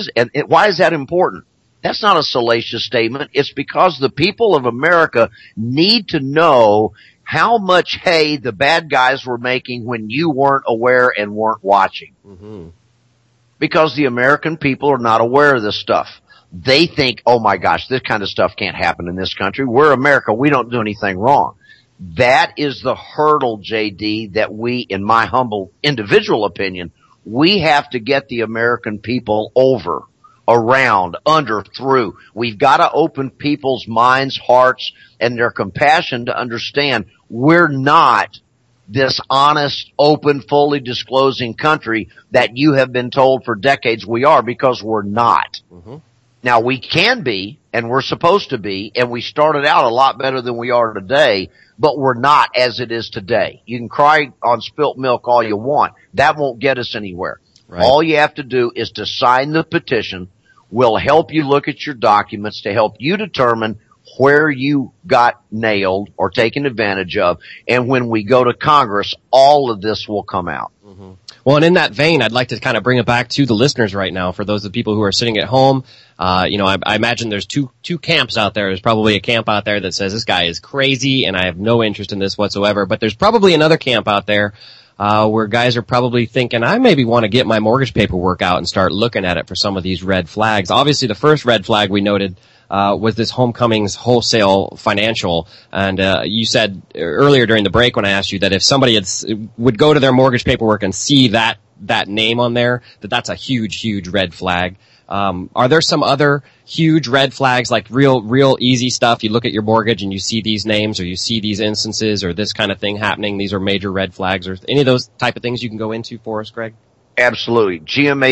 why is that important? That's not a salacious statement. It's because the people of America need to know how much hay the bad guys were making when you weren't aware and weren't watching. Mm-hmm. Because the American people are not aware of this stuff. They think, oh my gosh, this kind of stuff can't happen in this country. We're America. We don't do anything wrong. That is the hurdle, JD, that we, in my humble individual opinion, we have to get the American people over, around, under, through. We've got to open people's minds, hearts, and their compassion to understand we're not this honest, open, fully disclosing country that you have been told for decades we are, because we're not. Mm-hmm. Now, we can be, and we're supposed to be, and we started out a lot better than we are today, but we're not as it is today. You can cry on spilt milk all you want. That won't get us anywhere. Right. All you have to do is to sign the petition. We'll help you look at your documents to help you determine where you got nailed or taken advantage of. And when we go to Congress, all of this will come out. Mm-hmm. Well, and in that vein, I'd like to kind of bring it back to the listeners right now. For those of the people who are sitting at home, I imagine there's two camps out there. There's probably a camp out there that says this guy is crazy and I have no interest in this whatsoever. But there's probably another camp out there where guys are probably thinking, I maybe want to get my mortgage paperwork out and start looking at it for some of these red flags. Obviously, the first red flag we noted was this Homecomings Wholesale Financial. And you said earlier during the break when I asked you that if somebody would go to their mortgage paperwork and see that name on there, that's a huge red flag. Are there some other huge red flags, like real easy stuff? You look at your mortgage and you see these names, or you see these instances, or this kind of thing happening. These are major red flags, or any of those type of things you can go into for us, Greg? Absolutely.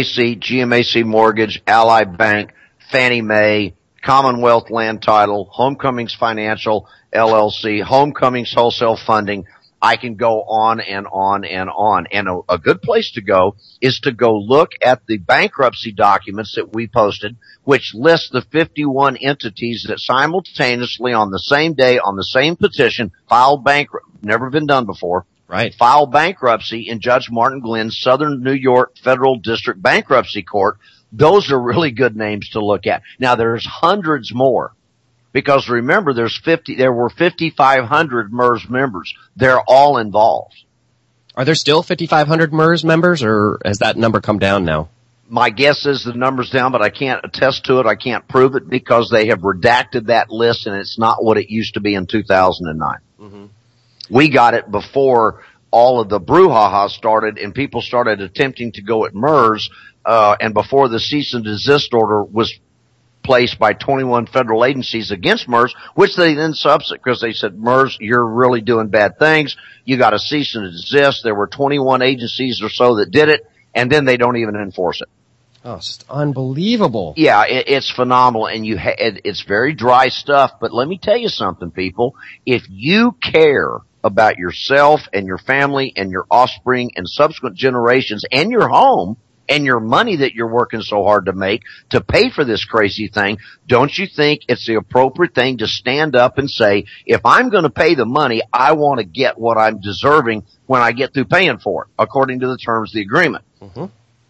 GMAC Mortgage, Ally Bank, Fannie Mae, Commonwealth Land Title, Homecomings Financial, LLC, Homecomings Wholesale Funding. I can go on and on and on. And a good place to go is to go look at the bankruptcy documents that we posted, which list the 51 entities that simultaneously on the same day, on the same petition, filed never been done before. Right. Filed bankruptcy in Judge Martin Glenn's Southern New York Federal District Bankruptcy Court. Those are really good names to look at. Now there's hundreds more. Because remember, there were 5,500 MERS members. They're all involved. Are there still 5,500 MERS members, or has that number come down now? My guess is the number's down, but I can't attest to it. I can't prove it because they have redacted that list, and it's not what it used to be in 2009. Mm-hmm. We got it before all of the brouhaha started, and people started attempting to go at MERS, and before the cease and desist order was placed by 21 federal agencies against MERS, which they then substituted because they said, MERS, you're really doing bad things. You got to cease and desist. There were 21 agencies or so that did it, and then they don't even enforce it. Oh, it's just unbelievable. Yeah, it's phenomenal, and it's very dry stuff. But let me tell you something, people. If you care about yourself and your family and your offspring and subsequent generations and your home, and your money that you're working so hard to make to pay for this crazy thing, don't you think it's the appropriate thing to stand up and say, if I'm going to pay the money, I want to get what I'm deserving when I get through paying for it, according to the terms of the agreement. Mm-hmm.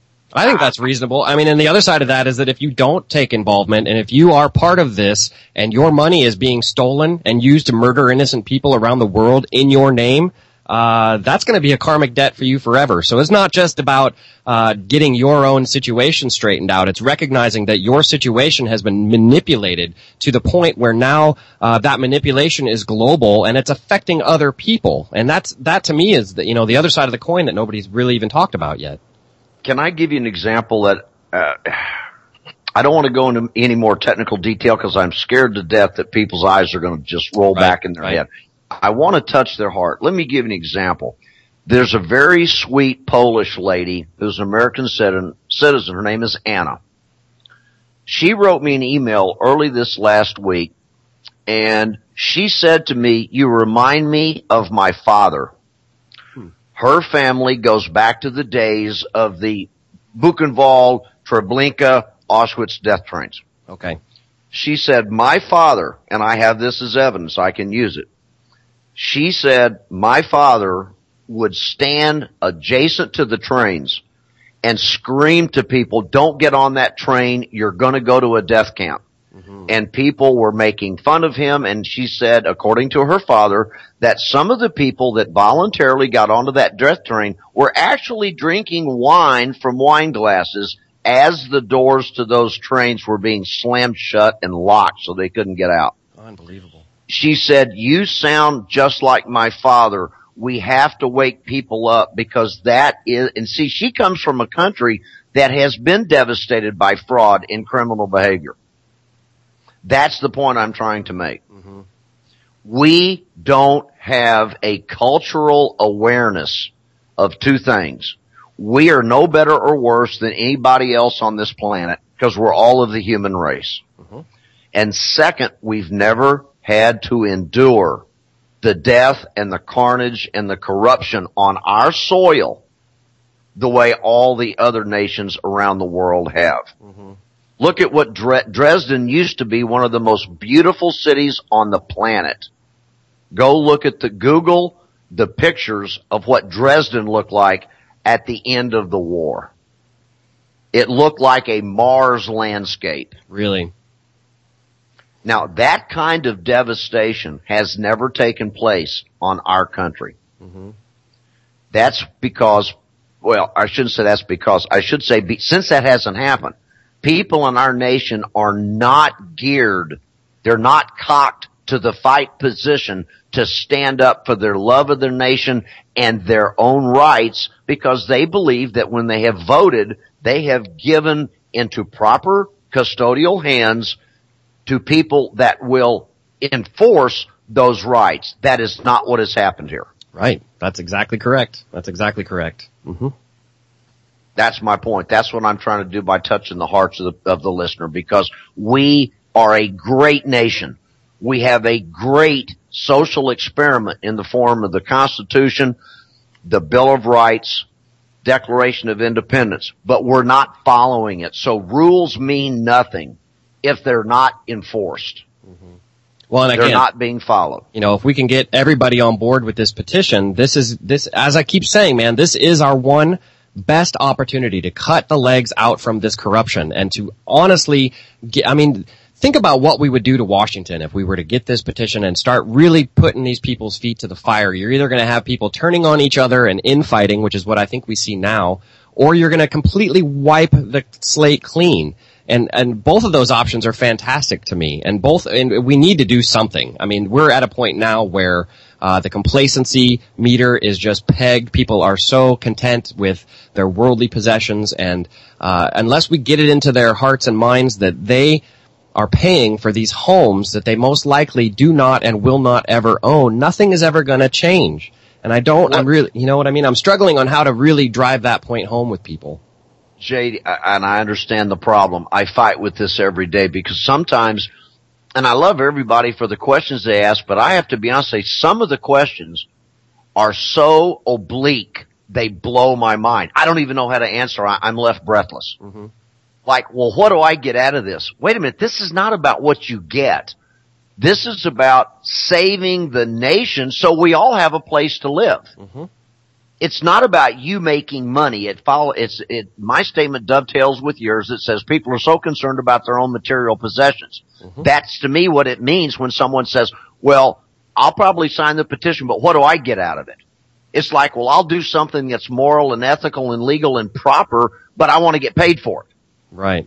I think that's reasonable. I mean, and the other side of that is that if you don't take involvement, and if you are part of this, and your money is being stolen and used to murder innocent people around the world in your name, that's going to be a karmic debt for you forever. So it's not just about getting your own situation straightened out. It's recognizing that your situation has been manipulated to the point where now that manipulation is global and it's affecting other people. And that to me is the other side of the coin that nobody's really even talked about yet. Can I give you an example that I don't want to go into any more technical detail because I'm scared to death that people's eyes are going to just roll back in their head. I want to touch their heart. Let me give you an example. There's a very sweet Polish lady who's an American citizen. Her name is Anna. She wrote me an email early this last week, and she said to me, you remind me of my father. Her family goes back to the days of the Buchenwald, Treblinka, Auschwitz death trains. Okay. She said, my father, and I have this as evidence, I can use it. She said my father would stand adjacent to the trains and scream to people, don't get on that train, you're going to go to a death camp. And people were making fun of him, and she said, according to her father, that some of the people that voluntarily got onto that death train were actually drinking wine from wine glasses as the doors to those trains were being slammed shut and locked so they couldn't get out. Unbelievable. She said, you sound just like my father. We have to wake people up because that is, and see, she comes from a country that has been devastated by fraud and criminal behavior. That's the point I'm trying to make. We don't have a cultural awareness of two things. We are no better or worse than anybody else on this planet because we're all of the human race. And second, we've never had to endure the death and the carnage and the corruption on our soil the way all the other nations around the world have. Look at what Dresden used to be, one of the most beautiful cities on the planet. Go look at Google the pictures of what Dresden looked like at the end of the war. It looked like a Mars landscape. Really? Now, that kind of devastation has never taken place on our country. That's because, well, I shouldn't say that's because, I should say since that hasn't happened, people in our nation are not geared, they're not cocked to the fight position to stand up for their love of their nation and their own rights because they believe that when they have voted, they have given into proper custodial hands to people that will enforce those rights. That is not what has happened here. Right. That's exactly correct. That's exactly correct. That's my point. That's what I'm trying to do by touching the hearts of the listener, because we are a great nation. We have a great social experiment in the form of the Constitution, the Bill of Rights, Declaration of Independence, but we're not following it. So rules mean nothing if they're not enforced. Well, and again, they're not being followed. You know, if we can get everybody on board with this petition, this, as I keep saying, man, this is our one best opportunity to cut the legs out from this corruption and to honestly think about what we would do to Washington if we were to get this petition and start really putting these people's feet to the fire. You're either going to have people turning on each other and infighting, which is what I think we see now, or you're going to completely wipe the slate clean. And both of those options are fantastic to me. And we need to do something. I mean, we're at a point now where the complacency meter is just pegged. People are so content with their worldly possessions, and unless we get it into their hearts and minds that they are paying for these homes that they most likely do not and will not ever own, nothing is ever going to change. And I'm really, you know what I mean? I'm struggling on how to really drive that point home with people. Jade, and I understand the problem. I fight with this every day because sometimes, and I love everybody for the questions they ask, but I have to be honest and say some of the questions are so oblique, they blow my mind. I don't even know how to answer. I'm left breathless. Like, well, what do I get out of this? Wait a minute. This is not about what you get. This is about saving the nation so we all have a place to live. It's not about you making money. My statement dovetails with yours. It says people are so concerned about their own material possessions. That's to me what it means when someone says, well, I'll probably sign the petition, but what do I get out of it? It's like, well, I'll do something that's moral and ethical and legal and proper, but I want to get paid for it. Right.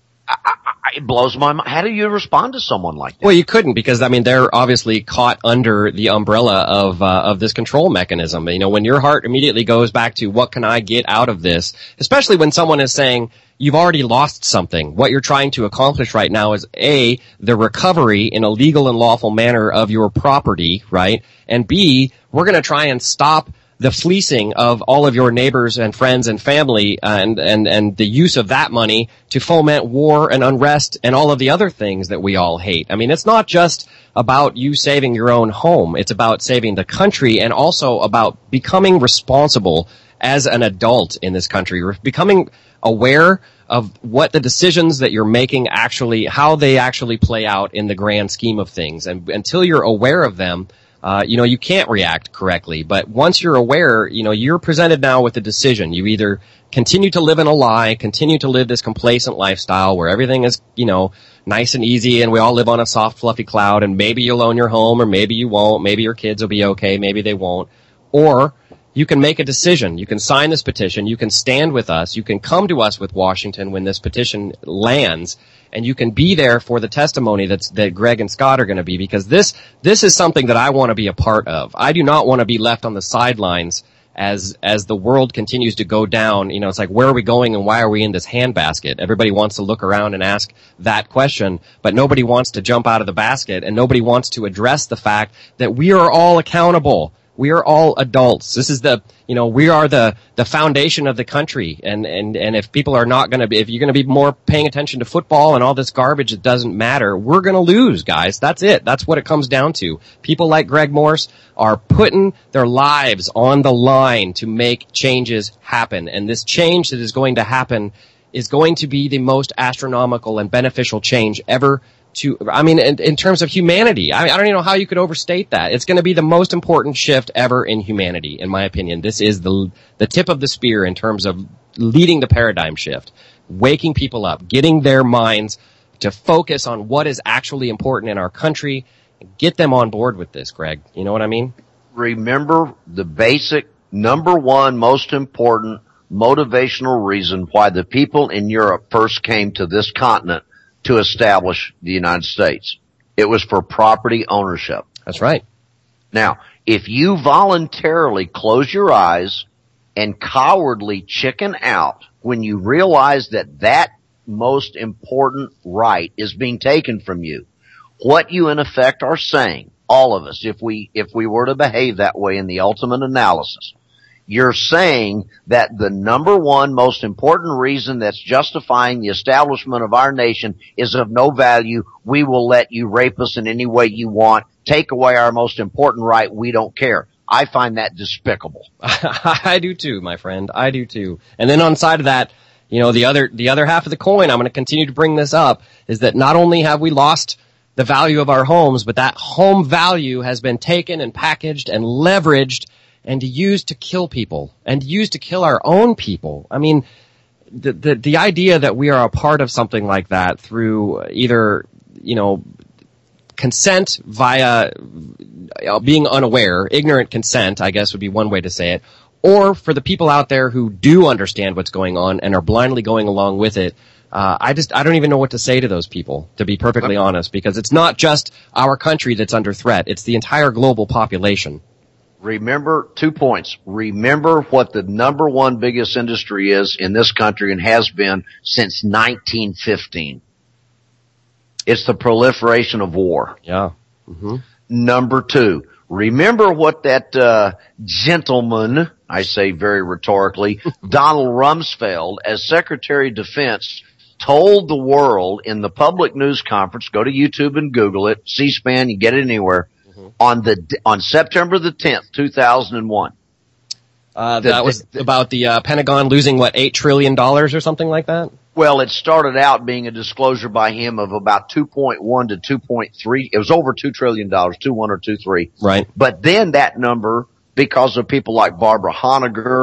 It blows my mind. How do you respond to someone like that? Well, you couldn't, because I mean they're obviously caught under the umbrella of this control mechanism. You know, when your heart immediately goes back to what can I get out of this, especially when someone is saying you've already lost something. What you're trying to accomplish right now is A, the recovery in a legal and lawful manner of your property, right? And B, we're going to try and stop the fleecing of all of your neighbors and friends and family and the use of that money to foment war and unrest and all of the other things that we all hate. I mean, it's not just about you saving your own home. It's about saving the country and also about becoming responsible as an adult in this country, becoming aware of what the decisions that you're making how they actually play out in the grand scheme of things. And until you're aware of them, you can't react correctly. But once you're aware, you're presented now with a decision. You either continue to live in a lie, continue to live this complacent lifestyle where everything is, nice and easy and we all live on a soft, fluffy cloud, and maybe you'll own your home or maybe you won't. Maybe your kids will be okay, maybe they won't. Or you can make a decision. You can sign this petition. You can stand with us. You can come to us with Washington when this petition lands, and you can be there for the testimony that Greg and Scott are going to be, because this is something that I want to be a part of. I do not want to be left on the sidelines as the world continues to go down. It's like, where are we going and why are we in this handbasket? Everybody wants to look around and ask that question, but nobody wants to jump out of the basket, and nobody wants to address the fact that we are all accountable. We are all adults. This is we are the foundation of the country. And if people are not going to be, if you're going to be more paying attention to football and all this garbage, it doesn't matter. We're going to lose, guys. That's it. That's what it comes down to. People like Greg Morse are putting their lives on the line to make changes happen. And this change that is going to happen is going to be the most astronomical and beneficial change ever in terms of humanity. I don't even know how you could overstate that. It's going to be the most important shift ever in humanity, in my opinion. This is the tip of the spear in terms of leading the paradigm shift, waking people up, getting their minds to focus on what is actually important in our country, and get them on board with this, Greg. You know what I mean? Remember the basic, number one, most important motivational reason why the people in Europe first came to this continent to establish the United States. It was for property ownership. That's right. Now, if you voluntarily close your eyes and cowardly chicken out when you realize that most important right is being taken from you, what you in effect are saying, all of us, if we were to behave that way in the ultimate analysis, you're saying that the number one most important reason that's justifying the establishment of our nation is of no value. We will let you rape us in any way you want. Take away our most important right. We don't care. I find that despicable. I do too, my friend. I do too. And then on side of that, the other half of the coin, I'm going to continue to bring this up, is that not only have we lost the value of our homes, but that home value has been taken and packaged and leveraged and used to kill people, and used to kill our own people. I mean, the idea that we are a part of something like that through either, consent via being unaware, ignorant consent, I guess would be one way to say it, or for the people out there who do understand what's going on and are blindly going along with it. I don't even know what to say to those people, to be perfectly honest, because it's not just our country that's under threat. It's the entire global population. Remember 2 points. Remember what the number one biggest industry is in this country and has been since 1915. It's the proliferation of war. Yeah. Mm-hmm. Number two, remember what that gentleman, I say very rhetorically, Donald Rumsfeld, as Secretary of Defense, told the world in the public news conference. Go to YouTube and Google it. C-SPAN, you get it anywhere. On September the 10th, 2001. That was about the Pentagon losing, $8 trillion or something like that? Well, it started out being a disclosure by him of about 2.1 to 2.3. It was over $2 trillion, 2.1 or 2.3. Right. But then that number, because of people like Barbara Honegger,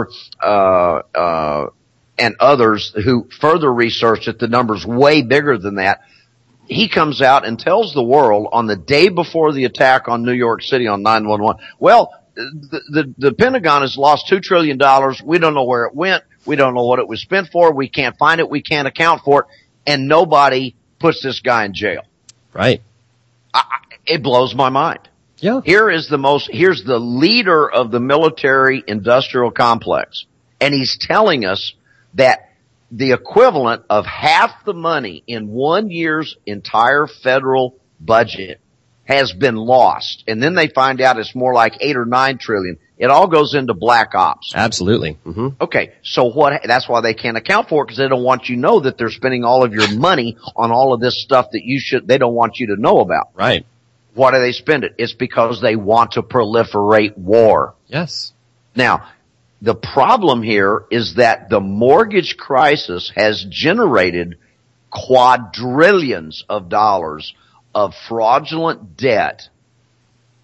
and others who further researched it, the number's way bigger than that. He comes out and tells the world on the day before the attack on New York City on 9/11, well, the Pentagon has lost $2 trillion. We don't know where it went. We don't know what it was spent for. We can't find it. We can't account for it. And nobody puts this guy in jail. Right. It blows my mind. Yeah. Here's the leader of the military industrial complex. And he's telling us that the equivalent of half the money in 1 year's entire federal budget has been lost. And then they find out it's more like 8 or 9 trillion. It all goes into black ops. Absolutely. Mm-hmm. Okay. So that's why they can't account for it, because they don't want you to know that they're spending all of your money on all of this stuff that they don't want you to know about. Right. Why do they spend it? It's because they want to proliferate war. Yes. Now, the problem here is that the mortgage crisis has generated quadrillions of dollars of fraudulent debt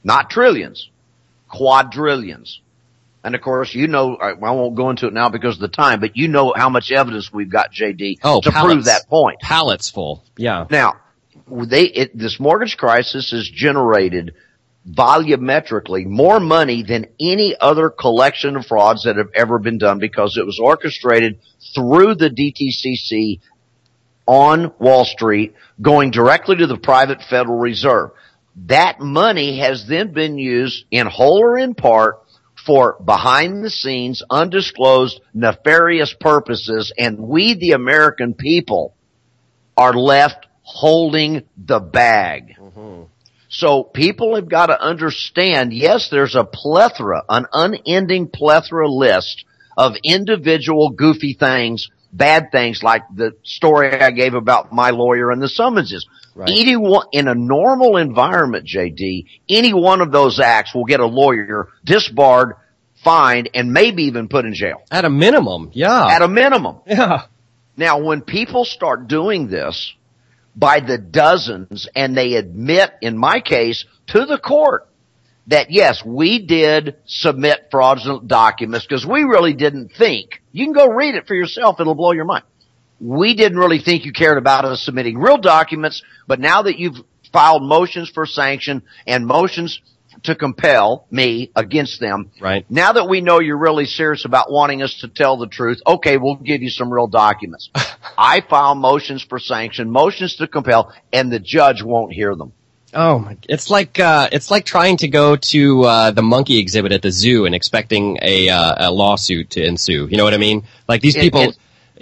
Not trillions, quadrillions. And of course, you know, I won't go into it now because of the time, but you know how much evidence we've got, JD, to prove that point. Pallets full. Yeah. Now, this mortgage crisis has generated volumetrically more money than any other collection of frauds that have ever been done because it was orchestrated through the DTCC on Wall Street, going directly to the private Federal Reserve. That money has then been used in whole or in part for behind-the-scenes, undisclosed, nefarious purposes, and we, the American people, are left holding the bag. Mm-hmm. So people have got to understand, yes, there's a plethora, an unending plethora list of individual goofy things, bad things, like the story I gave about my lawyer and the summonses. Right. Anyone in a normal environment, JD, any one of those acts will get a lawyer disbarred, fined, and maybe even put in jail. At a minimum, yeah. At a minimum. Yeah. Now, when people start doing this by the dozens, and they admit, in my case, to the court, that yes, we did submit fraudulent documents because we really didn't think. You can go read it for yourself. It'll blow your mind. We didn't really think you cared about us submitting real documents, but now that you've filed motions for sanction and motions to compel me against them, right? Now that we know you're really serious about wanting us to tell the truth, okay, we'll give you some real documents. I file motions for sanction, motions to compel, and the judge won't hear them. Oh my! It's like trying to go to the monkey exhibit at the zoo and expecting a lawsuit to ensue. You know what I mean? Like these people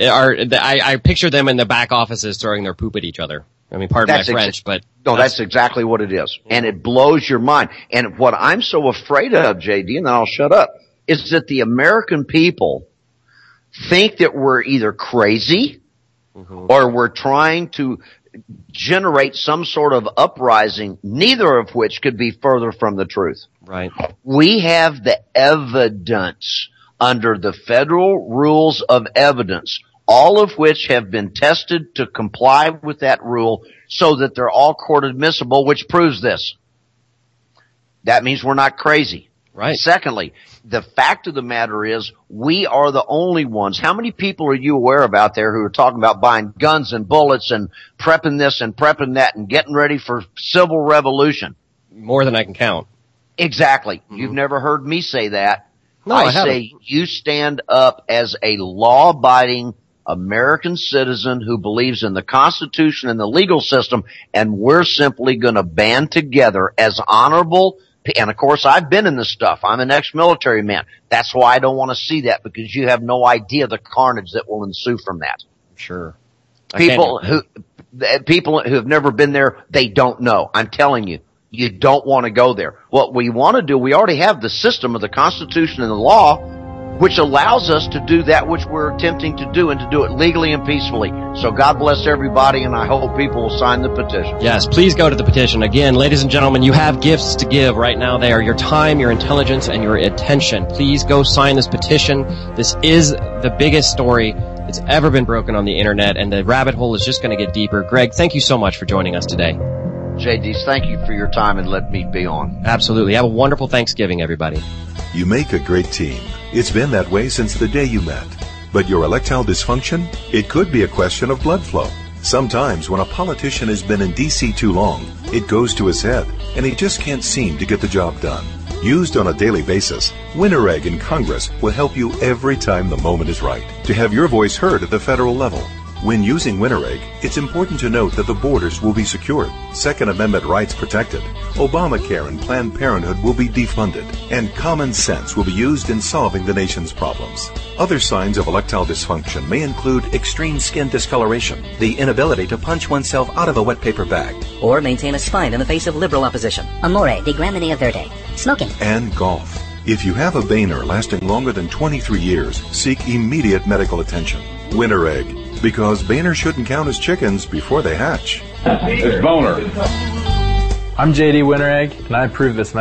I picture them in the back offices throwing their poop at each other. I mean, pardon my French, but no, that's exactly what it is, and it blows your mind. And what I'm so afraid of, JD, and then I'll shut up, is that the American people think that we're either crazy or we're trying to generate some sort of uprising, neither of which could be further from the truth. Right. We have the evidence under the federal rules of evidence, all of which have been tested to comply with that rule so that they're all court admissible, which proves this. That means we're not crazy. Right. Secondly, the fact of the matter is we are the only ones. How many people are you aware of out there who are talking about buying guns and bullets and prepping this and prepping that and getting ready for civil revolution? More than I can count. Exactly. Mm-hmm. You've never heard me say that. No, I haven't. say you stand up as a law-abiding American citizen who believes in the Constitution and the legal system, and we're simply going to band together as honorable. And of course, I've been in this stuff. I'm an ex-military man. That's why I don't want to see that, because you have no idea the carnage that will ensue from that. Sure. People who have never been there, they don't know. I'm telling you, you don't want to go there. What we want to do, we already have the system of the Constitution and the law, which allows us to do that which we're attempting to do, and to do it legally and peacefully. So God bless everybody, and I hope people will sign the petition. Yes, please go to the petition. Again, ladies and gentlemen, you have gifts to give right now. They are your time, your intelligence, and your attention. Please go sign this petition. This is the biggest story that's ever been broken on the internet, and the rabbit hole is just going to get deeper. Greg, thank you so much for joining us today. JD, thank you for your time and let me be on. Absolutely. Have a wonderful Thanksgiving, everybody. You make a great team. It's been that way since the day you met. But your erectile dysfunction? It could be a question of blood flow. Sometimes when a politician has been in D.C. too long, it goes to his head, and he just can't seem to get the job done. Used on a daily basis, WinterEgg in Congress will help you every time the moment is right to have your voice heard at the federal level. When using WinterEgg, it's important to note that the borders will be secured, Second Amendment rights protected, Obamacare and Planned Parenthood will be defunded, and common sense will be used in solving the nation's problems. Other signs of erectile dysfunction may include extreme skin discoloration, the inability to punch oneself out of a wet paper bag, or maintain a spine in the face of liberal opposition. Amore di Gramine Verde. Smoking. and golf. If you have a Boehner lasting longer than 23 years, seek immediate medical attention. WinterEgg. Because Boehner shouldn't count as chickens before they hatch. It's Boner. I'm JD WinterEgg, and I approve this message.